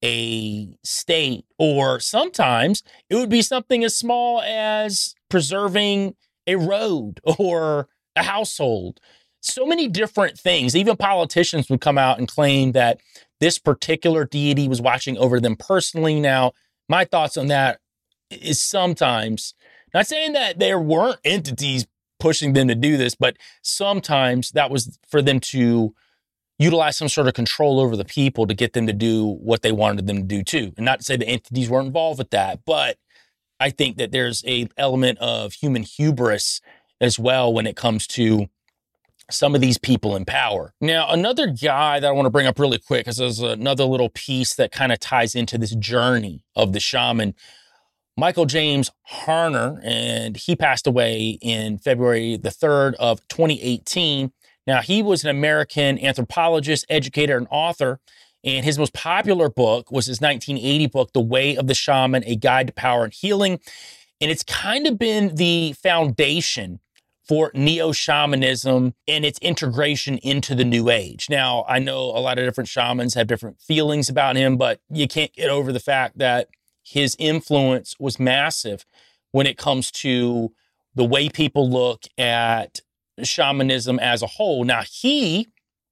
a state, or sometimes it would be something as small as preserving a road or a household. So many different things. Even politicians would come out and claim that this particular deity was watching over them personally. Now, my thoughts on that is sometimes, not saying that there weren't entities pushing them to do this, but sometimes that was for them to utilize some sort of control over the people to get them to do what they wanted them to do too. And not to say the entities weren't involved with that, but I think that there's an element of human hubris as well when it comes to some of these people in power. Now, another guy that I want to bring up really quick, because there's another little piece that kind of ties into this journey of the shaman, Michael James Harner, and he passed away in February the 3rd of 2018. Now, he was an American anthropologist, educator, and author, and his most popular book was his 1980 book, The Way of the Shaman, A Guide to Power and Healing. And it's kind of been the foundation for neo-shamanism and its integration into the New Age. Now, I know a lot of different shamans have different feelings about him, but you can't get over the fact that his influence was massive when it comes to the way people look at shamanism as a whole. Now, he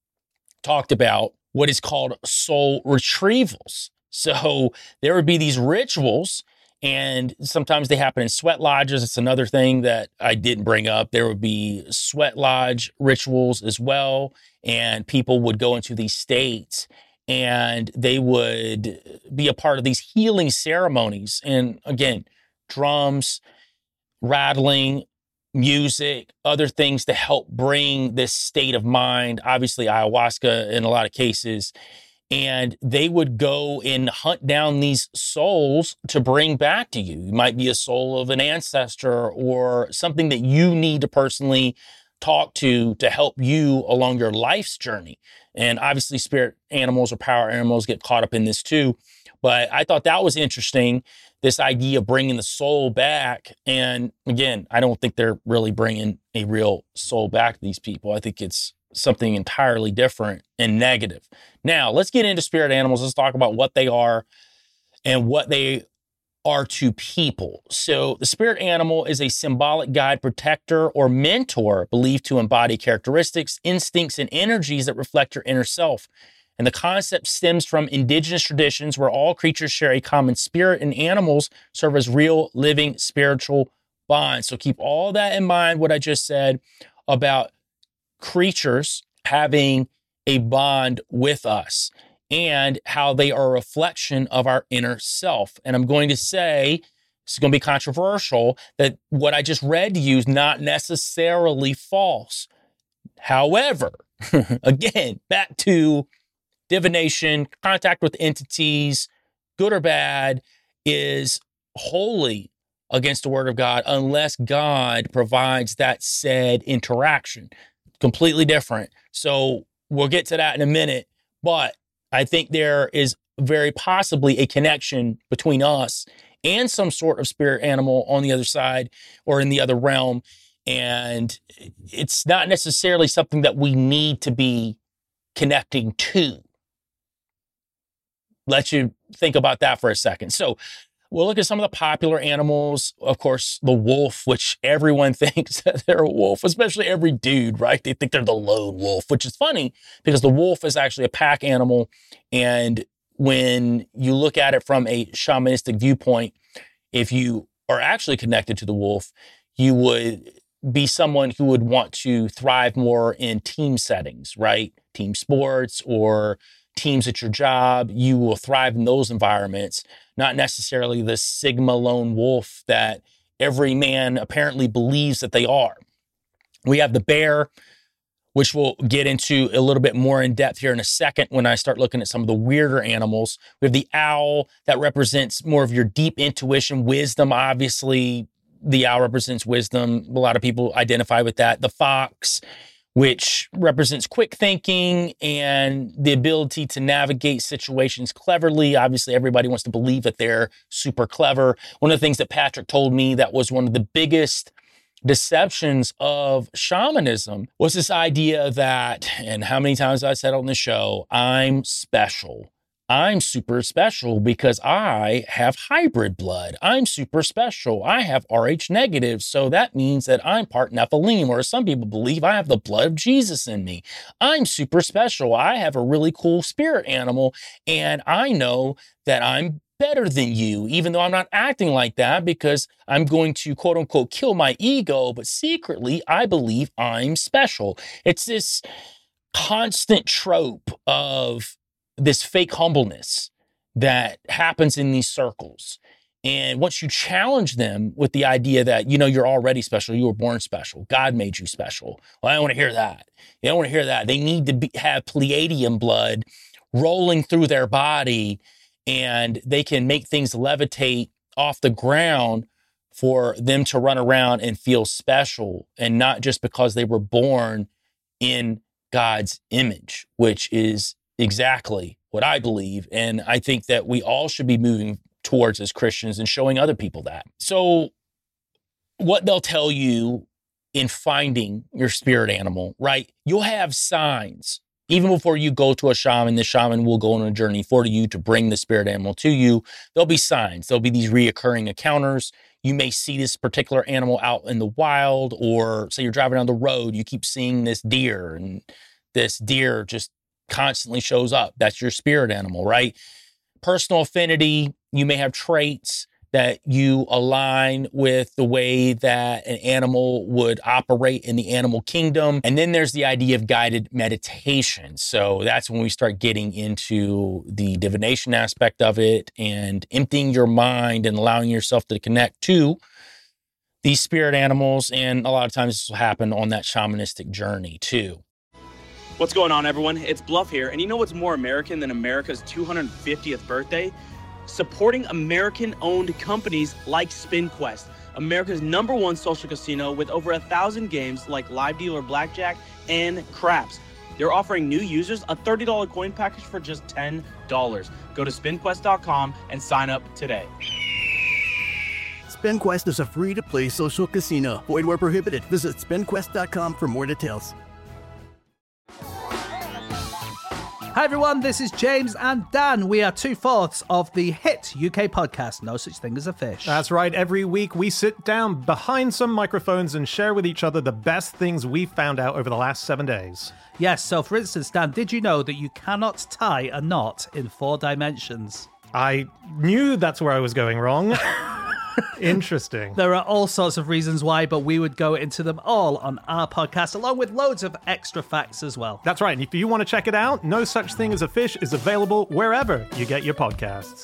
talked about what is called soul retrievals. So there would be these rituals, and sometimes they happen in sweat lodges. It's another thing that I didn't bring up. There would be sweat lodge rituals as well. And people would go into these states and they would be a part of these healing ceremonies. And again, drums, rattling, music, other things to help bring this state of mind, obviously ayahuasca in a lot of cases. And they would go and hunt down these souls to bring back to you. It might be a soul of an ancestor or something that you need to personally talk to help you along your life's journey. And obviously spirit animals or power animals get caught up in this too. But I thought that was interesting, this idea of bringing the soul back. And again, I don't think they're really bringing a real soul back to these people. I think it's something entirely different and negative. Now, let's get into spirit animals. Let's talk about what they are and what they are to people. So the spirit animal is a symbolic guide, protector, or mentor believed to embody characteristics, instincts, and energies that reflect your inner self. And the concept stems from indigenous traditions where all creatures share a common spirit and animals serve as real, living, spiritual bonds. So keep all that in mind, what I just said about creatures having a bond with us and how they are a reflection of our inner self. And I'm going to say, this is going to be controversial, that what I just read to you is not necessarily false. However, again, back to divination, contact with entities, good or bad, is wholly against the word of God unless God provides that said interaction. Completely different. So we'll get to that in a minute, but I think there is very possibly a connection between us and some sort of spirit animal on the other side or in the other realm. And it's not necessarily something that we need to be connecting to. Let you think about that for a second. So we'll look at some of the popular animals. Of course, the wolf, which everyone thinks that they're a wolf, especially every dude, right? They think they're the lone wolf, which is funny because the wolf is actually a pack animal. And when you look at it from a shamanistic viewpoint, if you are actually connected to the wolf, you would be someone who would want to thrive more in team settings, right? Team sports or teams at your job, you will thrive in those environments, not necessarily the Sigma lone wolf that every man apparently believes that they are. We have the bear, which we'll get into a little bit more in depth here in a second when I start looking at some of the weirder animals. We have the owl that represents more of your deep intuition, wisdom. Obviously, the owl represents wisdom. A lot of people identify with that. The fox, which represents quick thinking and the ability to navigate situations cleverly. Obviously, everybody wants to believe that they're super clever. One of the things that Patrick told me that was one of the biggest deceptions of shamanism was this idea that, and how many times I said on the show, I'm special. I'm super special because I have hybrid blood. I'm super special. I have Rh negative. So that means that I'm part Nephilim, or some people believe I have the blood of Jesus in me. I'm super special. I have a really cool spirit animal. And I know that I'm better than you, even though I'm not acting like that because I'm going to quote unquote kill my ego. But secretly, I believe I'm special. It's this constant trope of this fake humbleness that happens in these circles. And once you challenge them with the idea that, you're already special, you were born special, God made you special. Well, I don't want to hear that. They don't want to hear that. They need to have Pleiadian blood rolling through their body, and they can make things levitate off the ground for them to run around and feel special, and not just because they were born in God's image, which is exactly what I believe. And I think that we all should be moving towards as Christians and showing other people that. So what they'll tell you in finding your spirit animal, right? You'll have signs. Even before you go to a shaman, the shaman will go on a journey for you to bring the spirit animal to you. There'll be signs. There'll be these reoccurring encounters. You may see this particular animal out in the wild, or say you're driving down the road, you keep seeing this deer, and this deer just constantly shows up. That's your spirit animal, right? Personal affinity, you may have traits that you align with the way that an animal would operate in the animal kingdom. And then there's the idea of guided meditation. So that's when we start getting into the divination aspect of it and emptying your mind and allowing yourself to connect to these spirit animals. And a lot of times this will happen on that shamanistic journey too. What's going on, everyone? It's Bluff here. And you know what's more American than America's 250th birthday? Supporting American-owned companies like SpinQuest, America's #1 social casino with over 1,000 games like live dealer blackjack and craps. They're offering new users a $30 coin package for just $10. Go to spinquest.com and sign up today. SpinQuest is a free-to-play social casino. Void where prohibited. Visit spinquest.com for more details. Hi everyone, this is James and Dan. We are 2/4 of the hit UK podcast, No Such Thing as a Fish. That's right. Every week we sit down behind some microphones and share with each other the best things we've found out over the last 7 days. Yes, so for instance, Dan, did you know that you cannot tie a knot in 4 dimensions? I knew that's where I was going wrong. Interesting. There are all sorts of reasons why, but we would go into them all on our podcast, along with loads of extra facts as well. That's right. And if you want to check it out, No Such Thing as a Fish is available wherever you get your podcasts.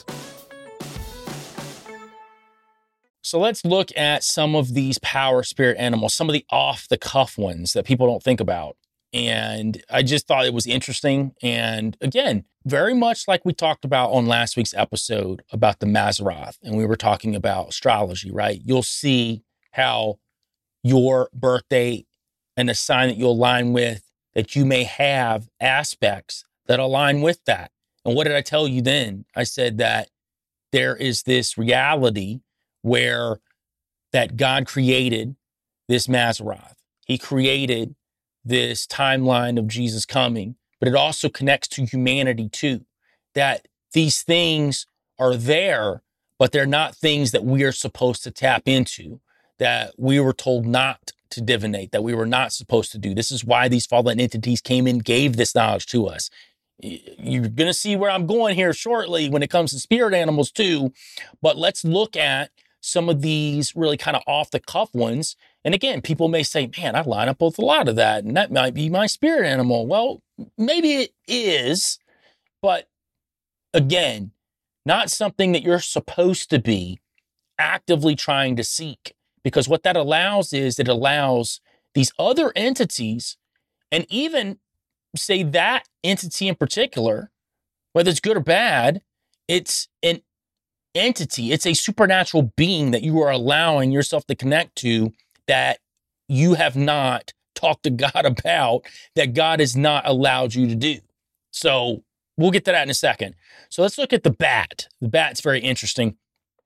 So let's look at some of these power spirit animals, some of the off-the-cuff ones that people don't think about. And I just thought it was interesting. And again, very much like we talked about on last week's episode about the Mazzaroth, and we were talking about astrology, right? You'll see how your birth date and the sign that you align with, that you may have aspects that align with that. And what did I tell you then? I said that there is this reality where that God created this Mazzaroth. He created this timeline of Jesus coming, but it also connects to humanity too, that these things are there, but they're not things that we are supposed to tap into, that we were told not to divinate, that we were not supposed to do. This is why these fallen entities came and gave this knowledge to us. You're going to see where I'm going here shortly when it comes to spirit animals too, but let's look at some of these really kind of off the cuff ones. And again, people may say, man, I line up with a lot of that, and that might be my spirit animal. Well, maybe it is, but again, not something that you're supposed to be actively trying to seek, because what that allows is it allows these other entities, and even say that entity in particular, whether it's good or bad, it's an entity. It's a supernatural being that you are allowing yourself to connect to that you have not talked to God about, that God has not allowed you to do. So we'll get to that in a second. So let's look at the bat. The bat's very interesting.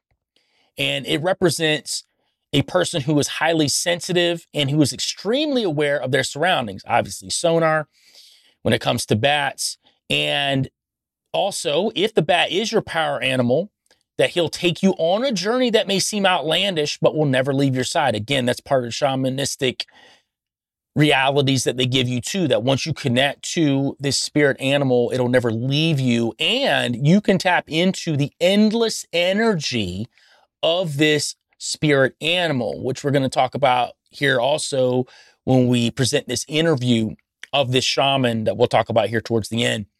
And it represents a person who is highly sensitive and who is extremely aware of their surroundings. Obviously, sonar when it comes to bats. And also, if the bat is your power animal, that he'll take you on a journey that may seem outlandish, but will never leave your side. Again, that's part of the shamanistic realities that they give you too, that once you connect to this spirit animal, it'll never leave you. And you can tap into the endless energy of this spirit animal, which we're going to talk about here also when we present this interview of this shaman that we'll talk about here towards the end.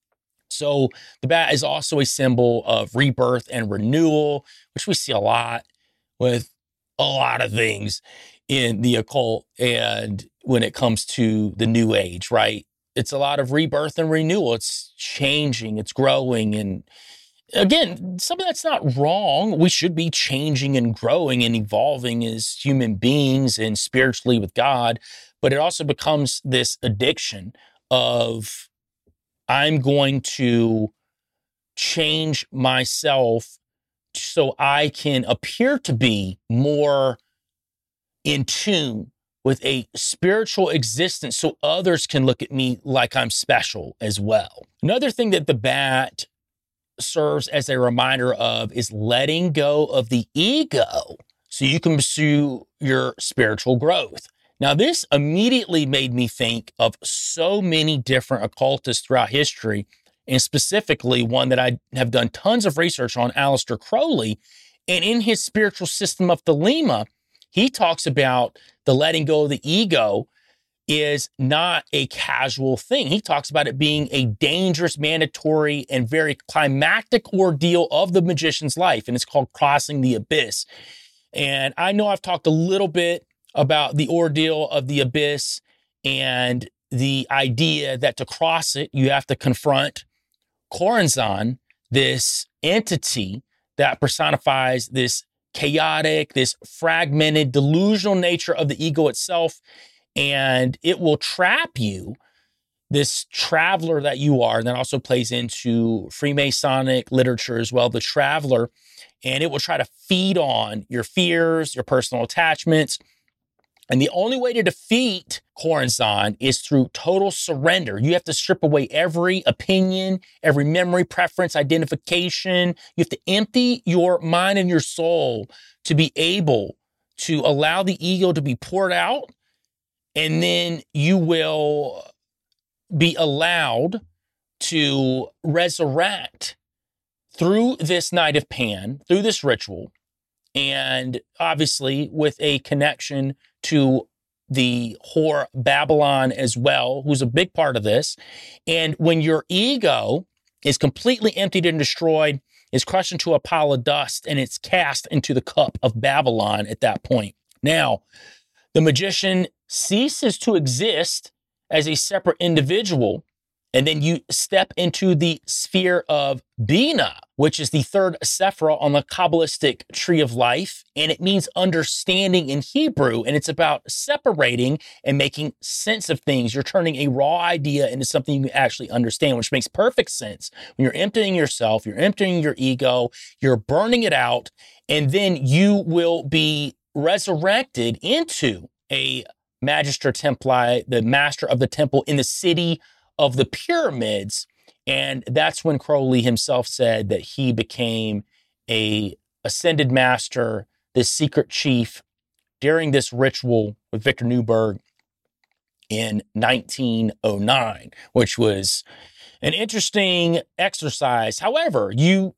So the bat is also a symbol of rebirth and renewal, which we see a lot with a lot of things in the occult and when it comes to the new age, right? It's a lot of rebirth and renewal. It's changing, it's growing. And again, some of that's not wrong. We should be changing and growing and evolving as human beings and spiritually with God. But it also becomes this addiction of, I'm going to change myself so I can appear to be more in tune with a spiritual existence so others can look at me like I'm special as well. Another thing that the bat serves as a reminder of is letting go of the ego so you can pursue your spiritual growth. Now, this immediately made me think of so many different occultists throughout history, and specifically one that I have done tons of research on, Aleister Crowley. And in his spiritual system of Thelema, he talks about the letting go of the ego is not a casual thing. He talks about it being a dangerous, mandatory, and very climactic ordeal of the magician's life, and it's called crossing the abyss. And I know I've talked a little bit about the ordeal of the abyss and the idea that to cross it, you have to confront Corazon, this entity that personifies this chaotic, this fragmented, delusional nature of the ego itself, and it will trap you, this traveler that you are. And that also plays into Freemasonic literature as well, the traveler, and it will try to feed on your fears, your personal attachments. And the only way to defeat Corazon is through total surrender. You have to strip away every opinion, every memory, preference, identification. You have to empty your mind and your soul to be able to allow the ego to be poured out. And then you will be allowed to resurrect through this Night of Pan, through this ritual, and obviously with a connection to the whore Babylon as well, who's a big part of this. And when your ego is completely emptied and destroyed, is crushed into a pile of dust, and it's cast into the cup of Babylon at that point. Now, the magician ceases to exist as a separate individual, and then you step into the sphere of Bina, which is the third sephira on the Kabbalistic tree of life, and it means understanding in Hebrew, and it's about separating and making sense of things. You're turning a raw idea into something you can actually understand, which makes perfect sense. When you're emptying yourself, you're emptying your ego, you're burning it out, and then you will be resurrected into a Magister Templi, the master of the temple in the city of the pyramids. And that's when Crowley himself said that he became a ascended master, this secret chief, during this ritual with Victor Newberg in 1909, which was an interesting exercise. However, you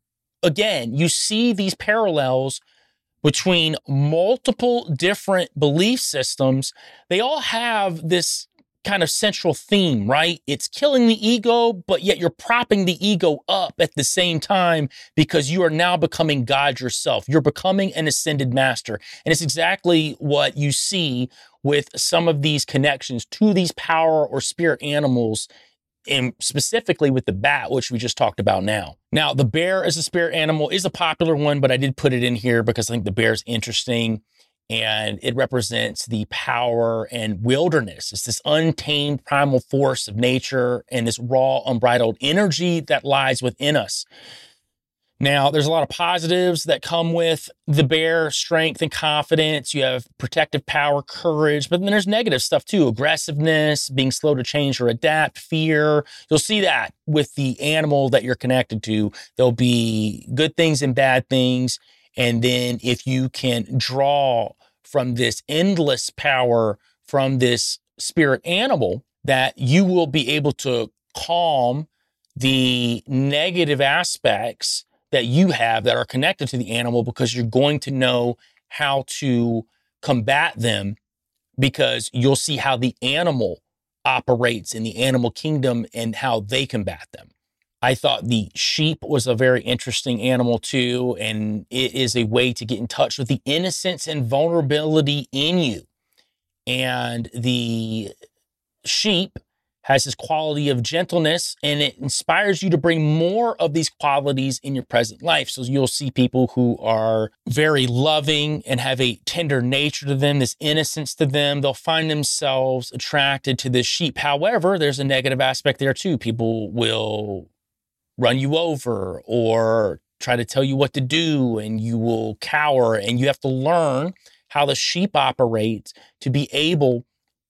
see these parallels between multiple different belief systems. They all have this kind of central theme, right? It's killing the ego, but yet you're propping the ego up at the same time because you are now becoming God yourself. You're becoming an ascended master. And it's exactly what you see with some of these connections to these power or spirit animals, and specifically with the bat, which we just talked about now. Now, the bear as a spirit animal is a popular one, but I did put it in here because I think the bear is interesting. And it represents the power and wilderness. It's this untamed primal force of nature and this raw, unbridled energy that lies within us. Now, there's a lot of positives that come with the bear: strength and confidence. You have protective power, courage, but then there's negative stuff too: aggressiveness, being slow to change or adapt, fear. You'll see that with the animal that you're connected to. There'll be good things and bad things. And then if you can draw from this endless power from this spirit animal, that you will be able to calm the negative aspects that you have that are connected to the animal, because you're going to know how to combat them, because you'll see how the animal operates in the animal kingdom and how they combat them. I thought the sheep was a very interesting animal too, and it is a way to get in touch with the innocence and vulnerability in you. And the sheep has this quality of gentleness, and it inspires you to bring more of these qualities in your present life. So you'll see people who are very loving and have a tender nature to them, this innocence to them. They'll find themselves attracted to this sheep. However, there's a negative aspect there too. People will run you over or try to tell you what to do, and you will cower, and you have to learn how the sheep operates to be able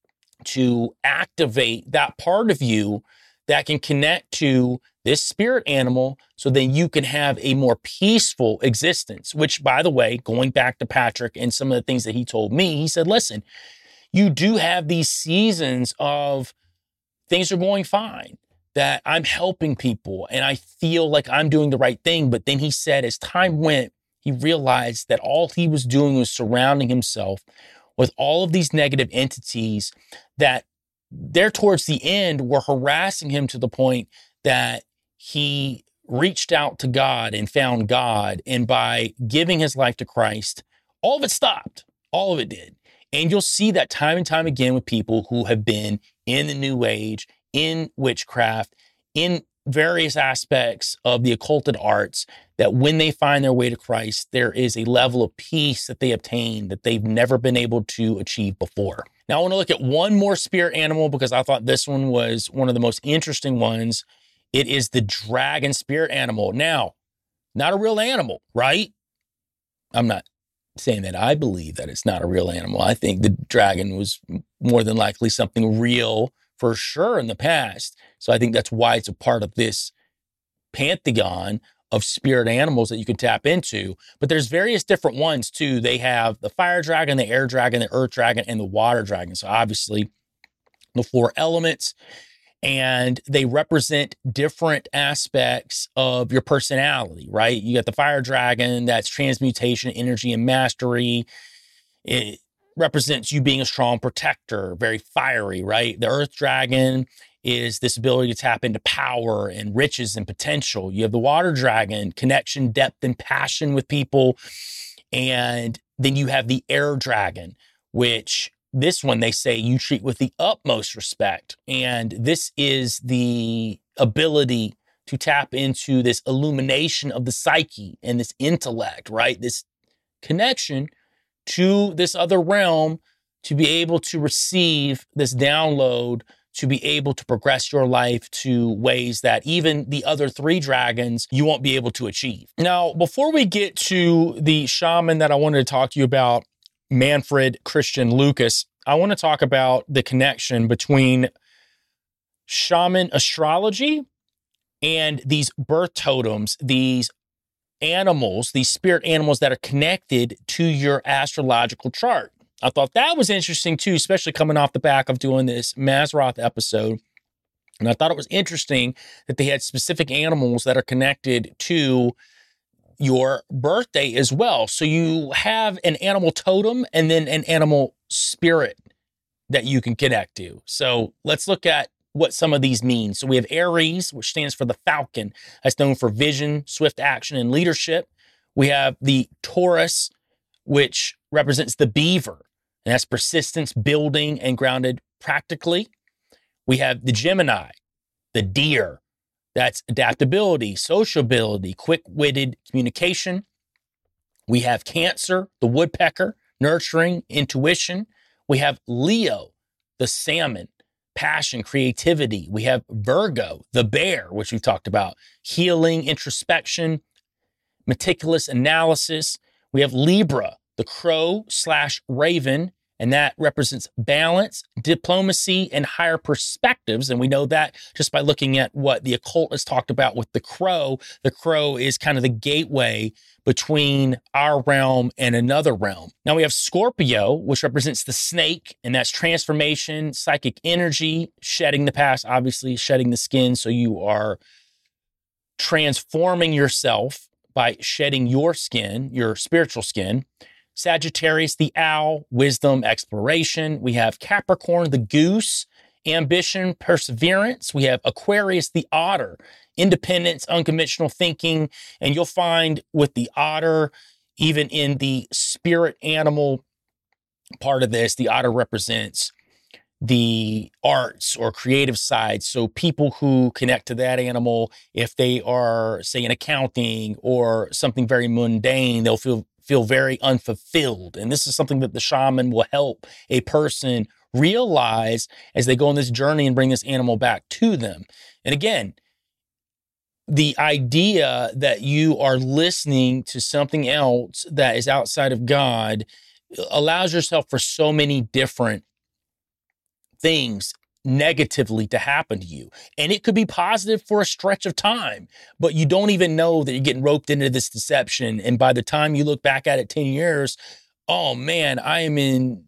to activate that part of you that can connect to this spirit animal, so then you can have a more peaceful existence. Which, by the way, going back to Patrick and some of the things that he told me, he said, listen, you do have these seasons of things are going fine, that I'm helping people and I feel like I'm doing the right thing. But then he said, as time went, he realized that all he was doing was surrounding himself with all of these negative entities that there towards the end were harassing him, to the point that he reached out to God and found God. And by giving his life to Christ, all of it stopped. All of it did. And you'll see that time and time again with people who have been in the New Age, in witchcraft, in various aspects of the occulted arts, that when they find their way to Christ, there is a level of peace that they obtain that they've never been able to achieve before. Now, I want to look at one more spirit animal, because I thought this one was one of the most interesting ones. It is the dragon spirit animal. Now, not a real animal, right? I'm not saying that I believe that it's not a real animal. I think the dragon was more than likely something real for sure in the past. So I think that's why it's a part of this pantheon of spirit animals that you can tap into. But there's various different ones too. They have the fire dragon, the air dragon, the earth dragon, and the water dragon. So obviously the 4 elements, and they represent different aspects of your personality, right? You got the fire dragon, that's transmutation, energy, and mastery. It represents you being a strong protector, very fiery, right? The earth dragon is this ability to tap into power and riches and potential. You have the water dragon, connection, depth, and passion with people. And then you have the air dragon, which this one they say you treat with the utmost respect. And this is the ability to tap into this illumination of the psyche and this intellect, right? This connection to this other realm, to be able to receive this download, to be able to progress your life to ways that even the other 3 dragons you won't be able to achieve. Now, before we get to the shaman that I wanted to talk to you about, Manfred Christian Lucas, I want to talk about the connection between shaman astrology and these birth totems, these animals, these spirit animals that are connected to your astrological chart. I thought that was interesting too, especially coming off the back of doing this Mazzaroth episode. And I thought it was interesting that they had specific animals that are connected to your birthday as well. So you have an animal totem and then an animal spirit that you can connect to. So let's look at what some of these mean. So we have Aries, which stands for the falcon. That's known for vision, swift action, and leadership. We have the Taurus, which represents the beaver, and that's persistence, building, and grounded practically. We have the Gemini, the deer. That's adaptability, sociability, quick-witted communication. We have Cancer, the woodpecker, nurturing, intuition. We have Leo, the salmon, passion, creativity. We have Virgo, the bear, which we've talked about, healing, introspection, meticulous analysis. We have Libra, the crow/raven, and that represents balance, diplomacy, and higher perspectives. And we know that just by looking at what the occult has talked about with the crow. The crow is kind of the gateway between our realm and another realm. Now we have Scorpio, which represents the snake, and that's transformation, psychic energy, shedding the past, obviously shedding the skin. So you are transforming yourself by shedding your skin, your spiritual skin. Sagittarius, the owl, wisdom, exploration. We have Capricorn, the goose, ambition, perseverance. We have Aquarius, the otter, independence, unconventional thinking. And you'll find with the otter, even in the spirit animal part of this, the otter represents the arts or creative side. So people who connect to that animal, if they are, say, in accounting or something very mundane, they'll feel very unfulfilled. And this is something that the shaman will help a person realize as they go on this journey and bring this animal back to them. And again, the idea that you are listening to something else that is outside of God allows yourself for so many different things negatively to happen to you. And it could be positive for a stretch of time, but you don't even know that you're getting roped into this deception. And by the time you look back at it 10 years, oh man, I am in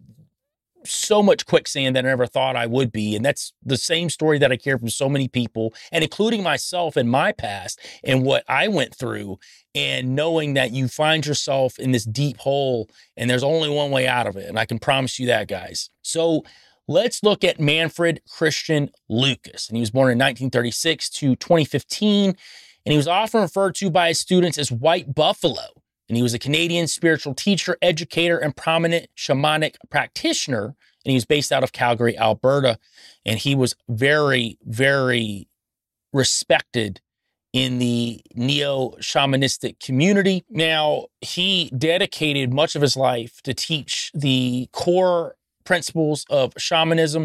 so much quicksand that I never thought I would be. And that's the same story that I hear from so many people, and including myself in my past and what I went through, and knowing that you find yourself in this deep hole and there's only one way out of it. And I can promise you that, guys. So let's look at Manfred Christian Lucas. And he was born in 1936 to 2015. And he was often referred to by his students as White Buffalo. And he was a Canadian spiritual teacher, educator, and prominent shamanic practitioner. And he was based out of Calgary, Alberta. And he was very, very respected in the neo-shamanistic community. Now, he dedicated much of his life to teach the core principles of shamanism,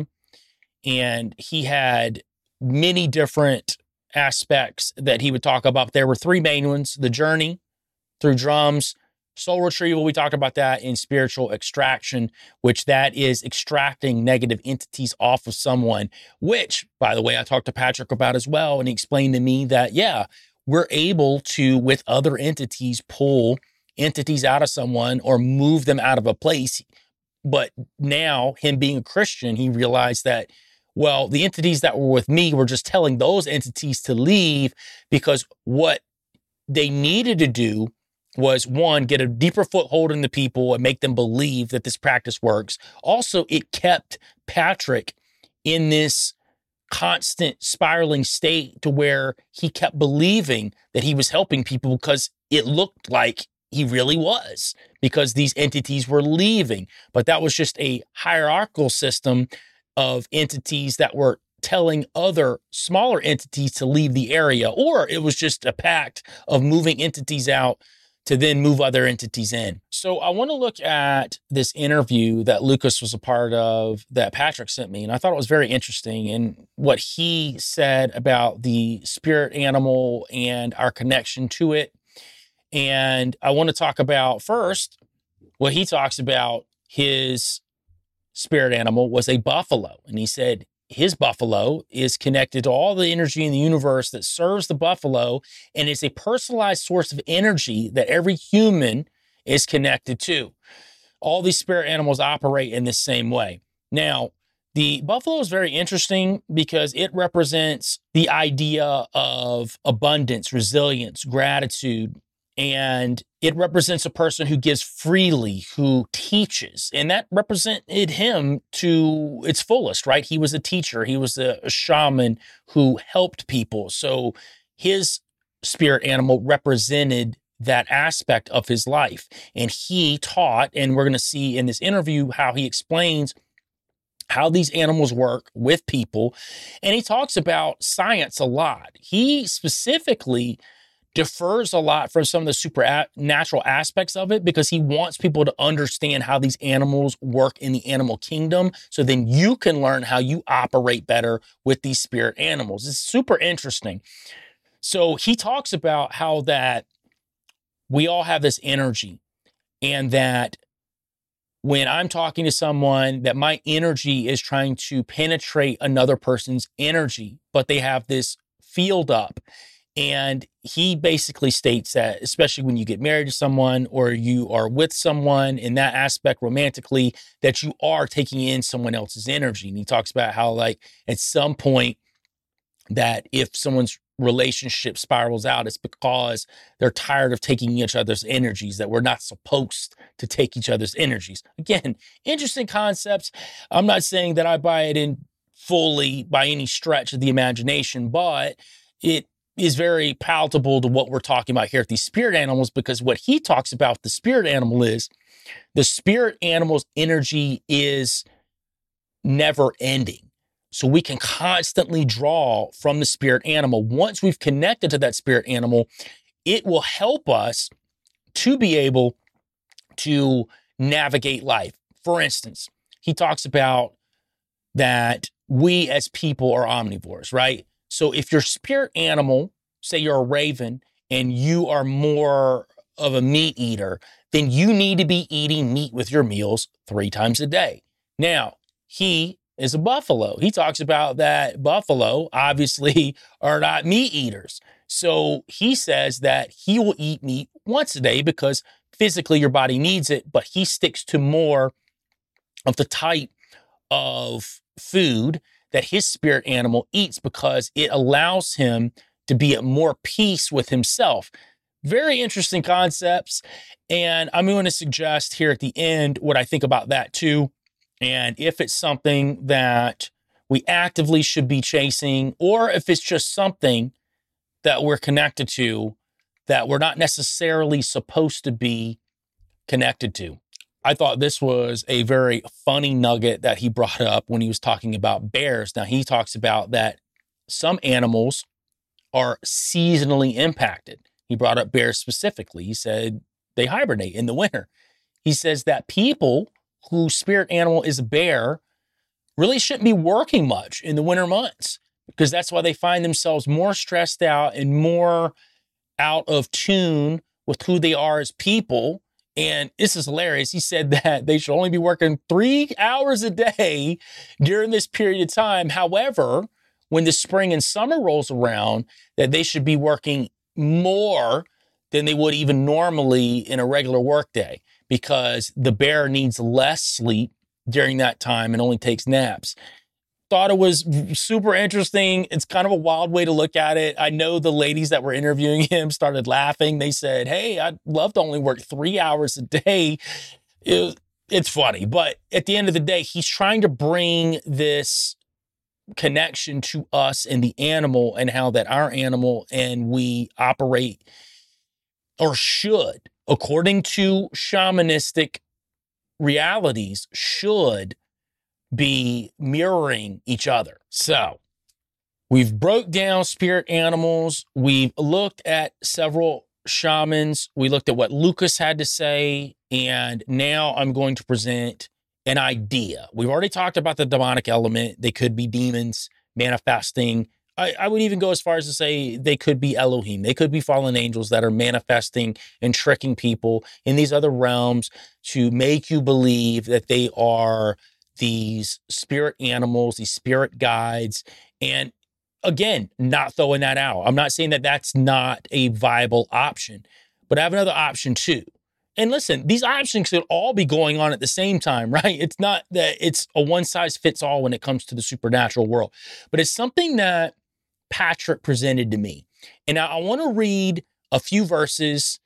and he had many different aspects that he would talk about. There were three main ones: the journey through drums, soul retrieval, we talked about that, and spiritual extraction, which that is extracting negative entities off of someone, which, by the way, I talked to Patrick about as well, and he explained to me that, yeah, we're able to, with other entities, pull entities out of someone or move them out of a place. But now, him being a Christian, he realized that, well, the entities that were with me were just telling those entities to leave, because what they needed to do was, one, get a deeper foothold in the people and make them believe that this practice works. Also, it kept Patrick in this constant spiraling state to where he kept believing that he was helping people because it looked like he really was, because these entities were leaving. But that was just a hierarchical system of entities that were telling other smaller entities to leave the area, or it was just a pact of moving entities out to then move other entities in. So I want to look at this interview that Lucas was a part of that Patrick sent me, and I thought it was very interesting, and what he said about the spirit animal and our connection to it. And I want to talk about first what he talks about. His spirit animal was a buffalo. And he said his buffalo is connected to all the energy in the universe that serves the buffalo. And it's a personalized source of energy that every human is connected to. All these spirit animals operate in the same way. Now, the buffalo is very interesting because it represents the idea of abundance, resilience, gratitude, And it represents a person who gives freely, who teaches. And that represented him to its fullest, right? He was a teacher. He was a shaman who helped people. So his spirit animal represented that aspect of his life. And he taught, and we're going to see in this interview how he explains how these animals work with people. And he talks about science a lot. He specifically differs a lot from some of the supernatural aspects of it because he wants people to understand how these animals work in the animal kingdom. So then you can learn how you operate better with these spirit animals. It's super interesting. So he talks about how that we all have this energy, and that when I'm talking to someone, that my energy is trying to penetrate another person's energy, but they have this field up. And he basically states that, especially when you get married to someone or you are with someone in that aspect romantically, that you are taking in someone else's energy. And he talks about how, like, at some point that if someone's relationship spirals out, it's because they're tired of taking each other's energies, that we're not supposed to take each other's energies. Again, interesting concepts. I'm not saying that I buy it in fully by any stretch of the imagination, but it is very palatable to what we're talking about here at these spirit animals, because what he talks about the spirit animal is the spirit animal's energy is never ending. So we can constantly draw from the spirit animal. Once we've connected to that spirit animal, it will help us to be able to navigate life. For instance, he talks about that we as people are omnivores, right? So if your spirit animal, say you're a raven and you are more of a meat eater, then you need to be eating meat with your meals 3 times a day. Now, he is a buffalo. He talks about that buffalo obviously are not meat eaters. So he says that he will eat meat once a day because physically your body needs it, but he sticks to more of the type of food that his spirit animal eats because it allows him to be at more peace with himself. Very interesting concepts. And I'm going to suggest here at the end what I think about that too. And if it's something that we actively should be chasing, or if it's just something that we're connected to that we're not necessarily supposed to be connected to. I thought this was a very funny nugget that he brought up when he was talking about bears. Now, he talks about that some animals are seasonally impacted. He brought up bears specifically. He said they hibernate in the winter. He says that people whose spirit animal is a bear really shouldn't be working much in the winter months because that's why they find themselves more stressed out and more out of tune with who they are as people. And this is hilarious. He said that they should only be working 3 hours a day during this period of time. However, when the spring and summer rolls around, that they should be working more than they would even normally in a regular workday because the bear needs less sleep during that time and only takes naps. Thought it was super interesting. It's kind of a wild way to look at it. I know the ladies that were interviewing him started laughing. They said, hey, I'd love to only work 3 hours a day. It's funny. But at the end of the day, he's trying to bring this connection to us and the animal and how that our animal and we operate or should, according to shamanistic realities, should be mirroring each other. So we've broke down spirit animals. We've looked at several shamans. We looked at what Lucas had to say. And now I'm going to present an idea. We've already talked about the demonic element. They could be demons manifesting. I would even go as far as to say they could be Elohim. They could be fallen angels that are manifesting and tricking people in these other realms to make you believe that they are these spirit animals, these spirit guides. And again, not throwing that out. I'm not saying that that's not a viable option, but I have another option too. And listen, these options could all be going on at the same time, right? It's not that it's a one size fits all when it comes to the supernatural world, but it's something that Patrick presented to me. And I want to read a few verses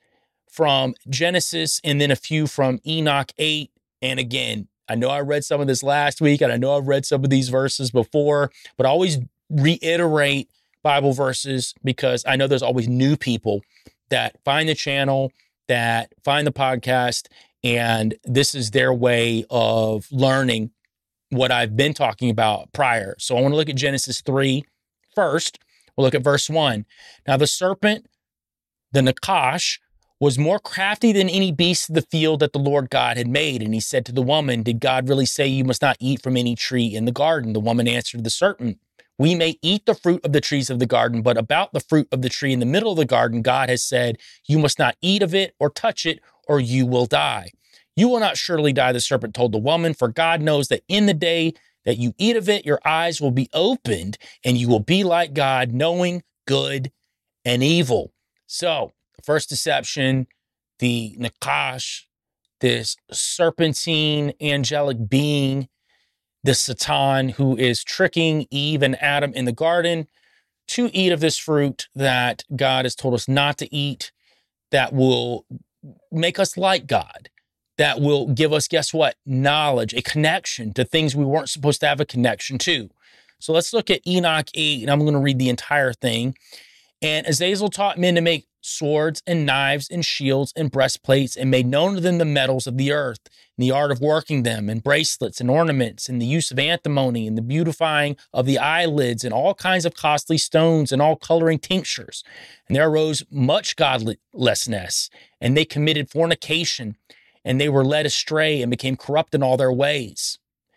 from Genesis and then a few from Enoch 8. And again, I know I read some of this last week and I know I've read some of these verses before, but I always reiterate Bible verses because I know there's always new people that find the channel, that find the podcast, and this is their way of learning what I've been talking about prior. So I want to look at Genesis 3 first. We'll look at verse 1. Now the serpent, the Nakash, was more crafty than any beast of the field that the Lord God had made. And he said to the woman, did God really say you must not eat from any tree in the garden? The woman answered the serpent, we may eat the fruit of the trees of the garden, but about the fruit of the tree in the middle of the garden, God has said, you must not eat of it or touch it, or you will die. You will not surely die, the serpent told the woman, for God knows that in the day that you eat of it, your eyes will be opened and you will be like God, knowing good and evil. So, first deception, the Nakash, this serpentine angelic being, the Satan who is tricking Eve and Adam in the garden to eat of this fruit that God has told us not to eat, that will make us like God, that will give us, guess what? Knowledge, a connection to things we weren't supposed to have a connection to. So let's look at Enoch 8, and I'm going to read the entire thing. And Azazel taught men to make swords and knives and shields and breastplates and made known to them the metals of the earth and the art of working them and bracelets and ornaments and the use of antimony and the beautifying of the eyelids and all kinds of costly stones and all coloring tinctures. And there arose much godlessness, and they committed fornication, and they were led astray and became corrupt in all their ways.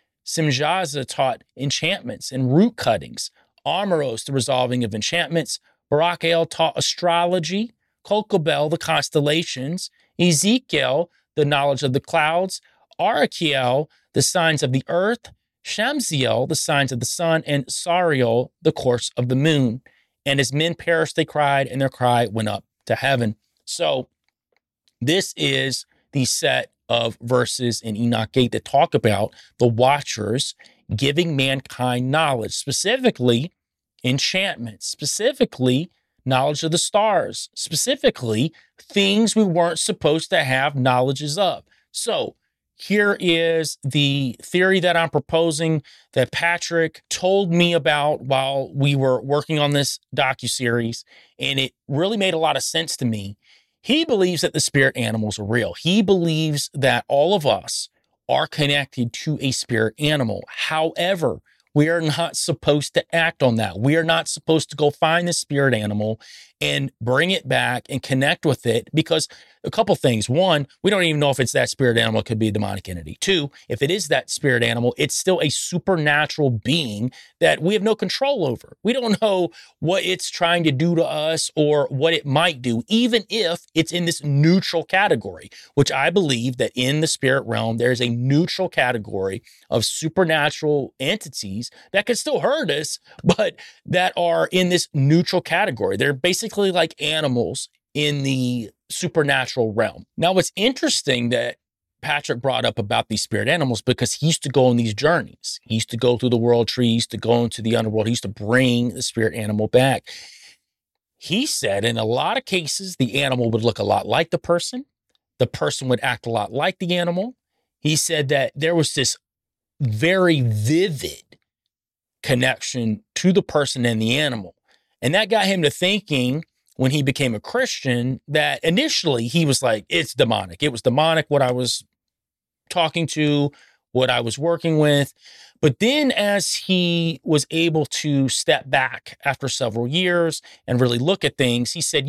Simjaza taught enchantments and root cuttings, Amaros, the resolving of enchantments, Barachel taught astrology, Kokobel, the constellations, Ezekiel, the knowledge of the clouds, Arachiel, the signs of the earth, Shamsiel, the signs of the sun, and Sariel, the course of the moon. And as men perished, they cried, and their cry went up to heaven. So this is the set of verses in Enoch 8 that talk about the Watchers giving mankind knowledge, specifically enchantments, specifically knowledge of the stars, specifically things we weren't supposed to have knowledges of. So here is the theory that I'm proposing that Patrick told me about while we were working on this docuseries, and it really made a lot of sense to me. He believes that the spirit animals are real. He believes that all of us are connected to a spirit animal. However, we are not supposed to act on that. We are not supposed to go find the spirit animal and bring it back and connect with it, because a couple things. One, we don't even know if it's that spirit animal. It could be a demonic entity. Two, if it is that spirit animal, it's still a supernatural being that we have no control over. We don't know what it's trying to do to us or what it might do, even if it's in this neutral category, which I believe that in the spirit realm, there's a neutral category of supernatural entities that can still hurt us, but that are in this neutral category. They're basically like animals in the supernatural realm. Now, what's interesting that Patrick brought up about these spirit animals, because he used to go on these journeys. He used to go through the world tree, he used to go into the underworld. He used to bring the spirit animal back. He said in a lot of cases, the animal would look a lot like the person would act a lot like the animal. He said that there was this very vivid connection to the person and the animal. And that got him to thinking, when he became a Christian, that initially he was like, it's demonic. It was demonic what I was talking to, what I was working with. But then as he was able to step back after several years and really look at things, he said,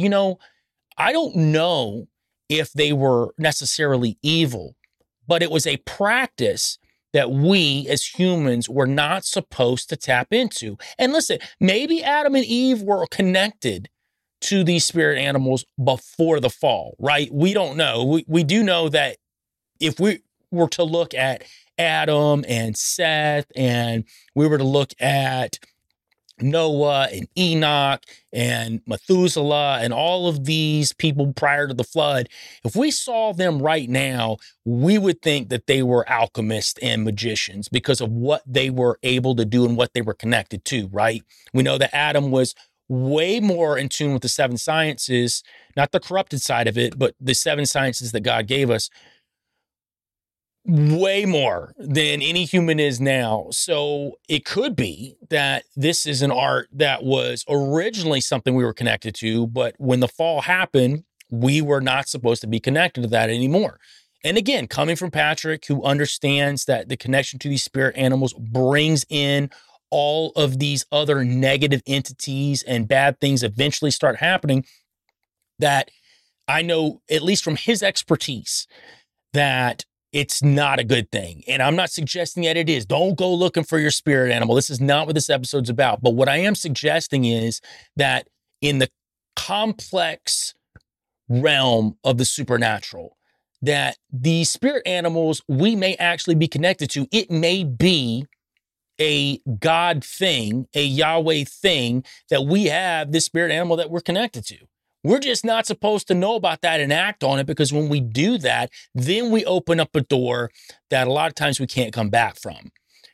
I don't know if they were necessarily evil, but it was a practice that we as humans were not supposed to tap into. And listen, maybe Adam and Eve were connected to these spirit animals before the fall, right? We don't know. We do know that if we were to look at Adam and Seth, and we were to look at Noah and Enoch and Methuselah and all of these people prior to the flood, if we saw them right now, we would think that they were alchemists and magicians because of what they were able to do and what they were connected to, right? We know that Adam was way more in tune with the seven sciences, not the corrupted side of it, but the seven sciences that God gave us, way more than any human is now. So it could be that this is an art that was originally something we were connected to, but when the fall happened, we were not supposed to be connected to that anymore. And again, coming from Patrick, who understands that the connection to these spirit animals brings in all of these other negative entities and bad things eventually start happening, that I know, at least from his expertise, that it's not a good thing. And I'm not suggesting that it is. Don't go looking for your spirit animal. This is not what this episode's about. But what I am suggesting is that in the complex realm of the supernatural, that these spirit animals we may actually be connected to. It may be a God thing, a Yahweh thing, that we have this spirit animal that we're connected to. We're just not supposed to know about that and act on it, because when we do that, then we open up a door that a lot of times we can't come back from.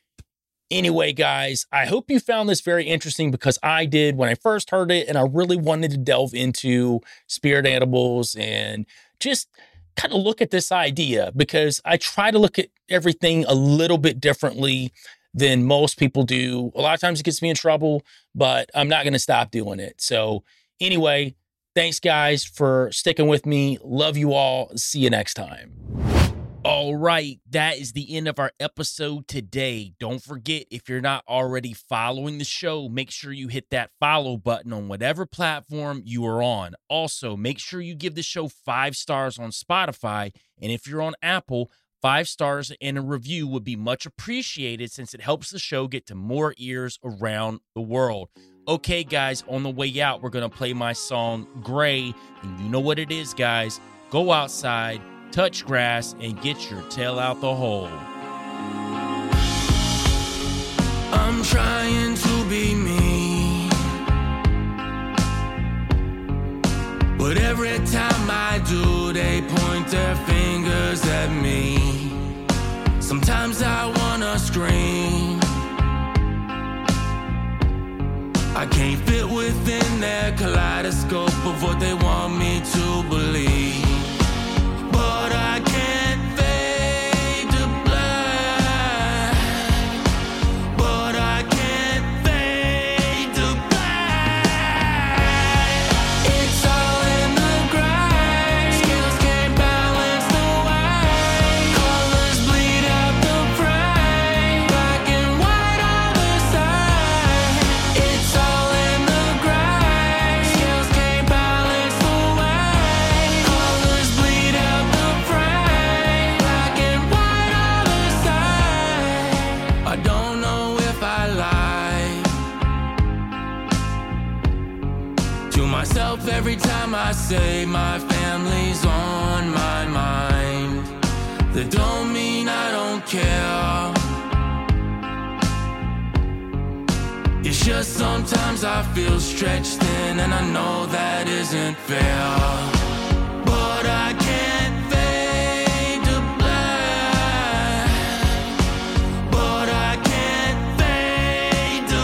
Anyway, guys, I hope you found this very interesting, because I did when I first heard it, and I really wanted to delve into spirit animals and just kind of look at this idea, because I try to look at everything a little bit differently than most people do. A lot of times it gets me in trouble, but I'm not going to stop doing it. So anyway, thanks, guys, for sticking with me. Love you all. See you next time. All right, that is the end of our episode today. Don't forget, if you're not already following the show, make sure you hit that follow button on whatever platform you are on. Also, make sure you give the show 5 stars on Spotify. And if you're on Apple, 5 stars and a review would be much appreciated, since it helps the show get to more ears around the world. Okay, guys, on the way out, we're going to play my song, Gray. And you know what it is, guys. Go outside, touch grass, and get your tail out the hole. I'm trying to be me, but every time I do, they point their fingers at me. Sometimes I wanna scream, I can't fit within their kaleidoscope of what they want me to believe. But I can't fade to black. But I can't fade to black. It's all in the gray. Skills can't balance the way. Colors bleed out the frame. Black and white on the side. It's all in the gray. Skills can't balance the way. Colors bleed out the frame. Black and white on the side. I don't know if I lie to myself every time I say my family's on my mind. That don't mean I don't care. It's just sometimes I feel stretched thin, and I know that isn't fair. But I can't fade to black. But I can't fade to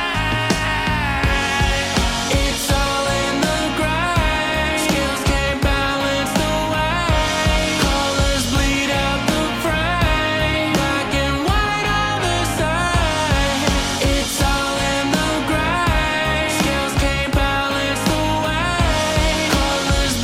black. It's all in the gray. Skills can't balance the way. Colors bleed out the frame. Black and white on the side. It's all in the gray. Skills can't balance the way. Colors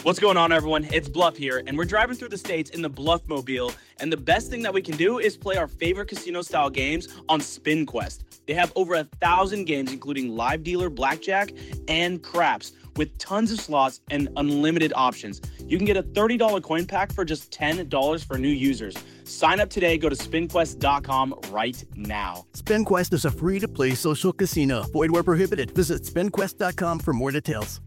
What's going on, everyone? It's Bluff here, and we're driving through the states in the Bluff-mobile, and the best thing that we can do is play our favorite casino-style games on SpinQuest. They have over 1,000 games, including live dealer, blackjack, and craps, with tons of slots and unlimited options. You can get a $30 coin pack for just $10 for new users. Sign up today. Go to SpinQuest.com right now. SpinQuest is a free-to-play social casino. Void where prohibited. Visit SpinQuest.com for more details.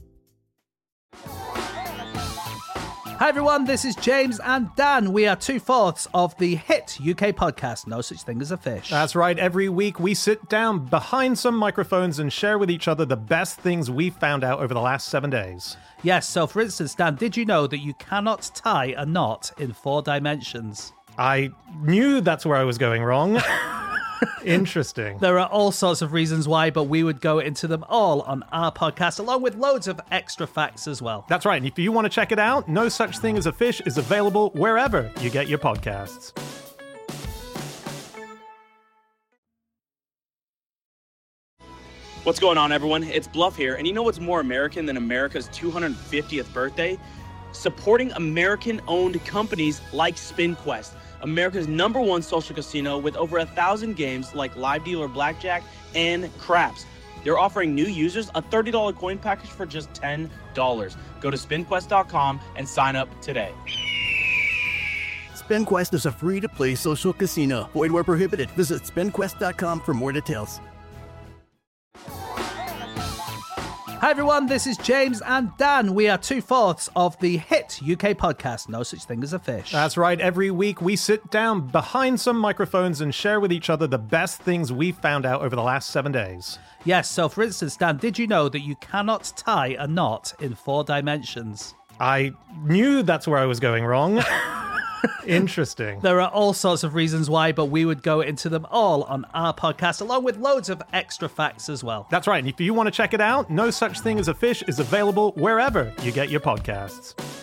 Hi everyone, this is James and Dan. We are 2/4 of the hit UK podcast, No Such Thing as a Fish. That's right. Every week we sit down behind some microphones and share with each other the best things we've found out over the last 7 days. Yes, so for instance, Dan, did you know that you cannot tie a knot in 4 dimensions? I knew that's where I was going wrong. Interesting. There are all sorts of reasons why, but we would go into them all on our podcast, along with loads of extra facts as well. That's right. And if you want to check it out, No Such Thing as a Fish is available wherever you get your podcasts. What's going on, everyone? It's Bluff here, and you know what's more American than America's 250th birthday? Supporting American-owned companies like SpinQuest, America's #1 social casino with over 1,000 games like live dealer blackjack and craps. They're offering new users a $30 coin package for just $10. Go to SpinQuest.com and sign up today. SpinQuest is a free-to-play social casino. Void where prohibited. Visit SpinQuest.com for more details. Hi everyone, this is James and Dan. We are 2/4 of the hit UK podcast, No Such Thing as a Fish. That's right. Every week we sit down behind some microphones and share with each other the best things we've found out over the last 7 days. Yes, so for instance, Dan, did you know that you cannot tie a knot in 4 dimensions? I knew that's where I was going wrong. Interesting. There are all sorts of reasons why, but we would go into them all on our podcast, along with loads of extra facts as well. That's right. And if you want to check it out, No Such Thing as a Fish is available wherever you get your podcasts.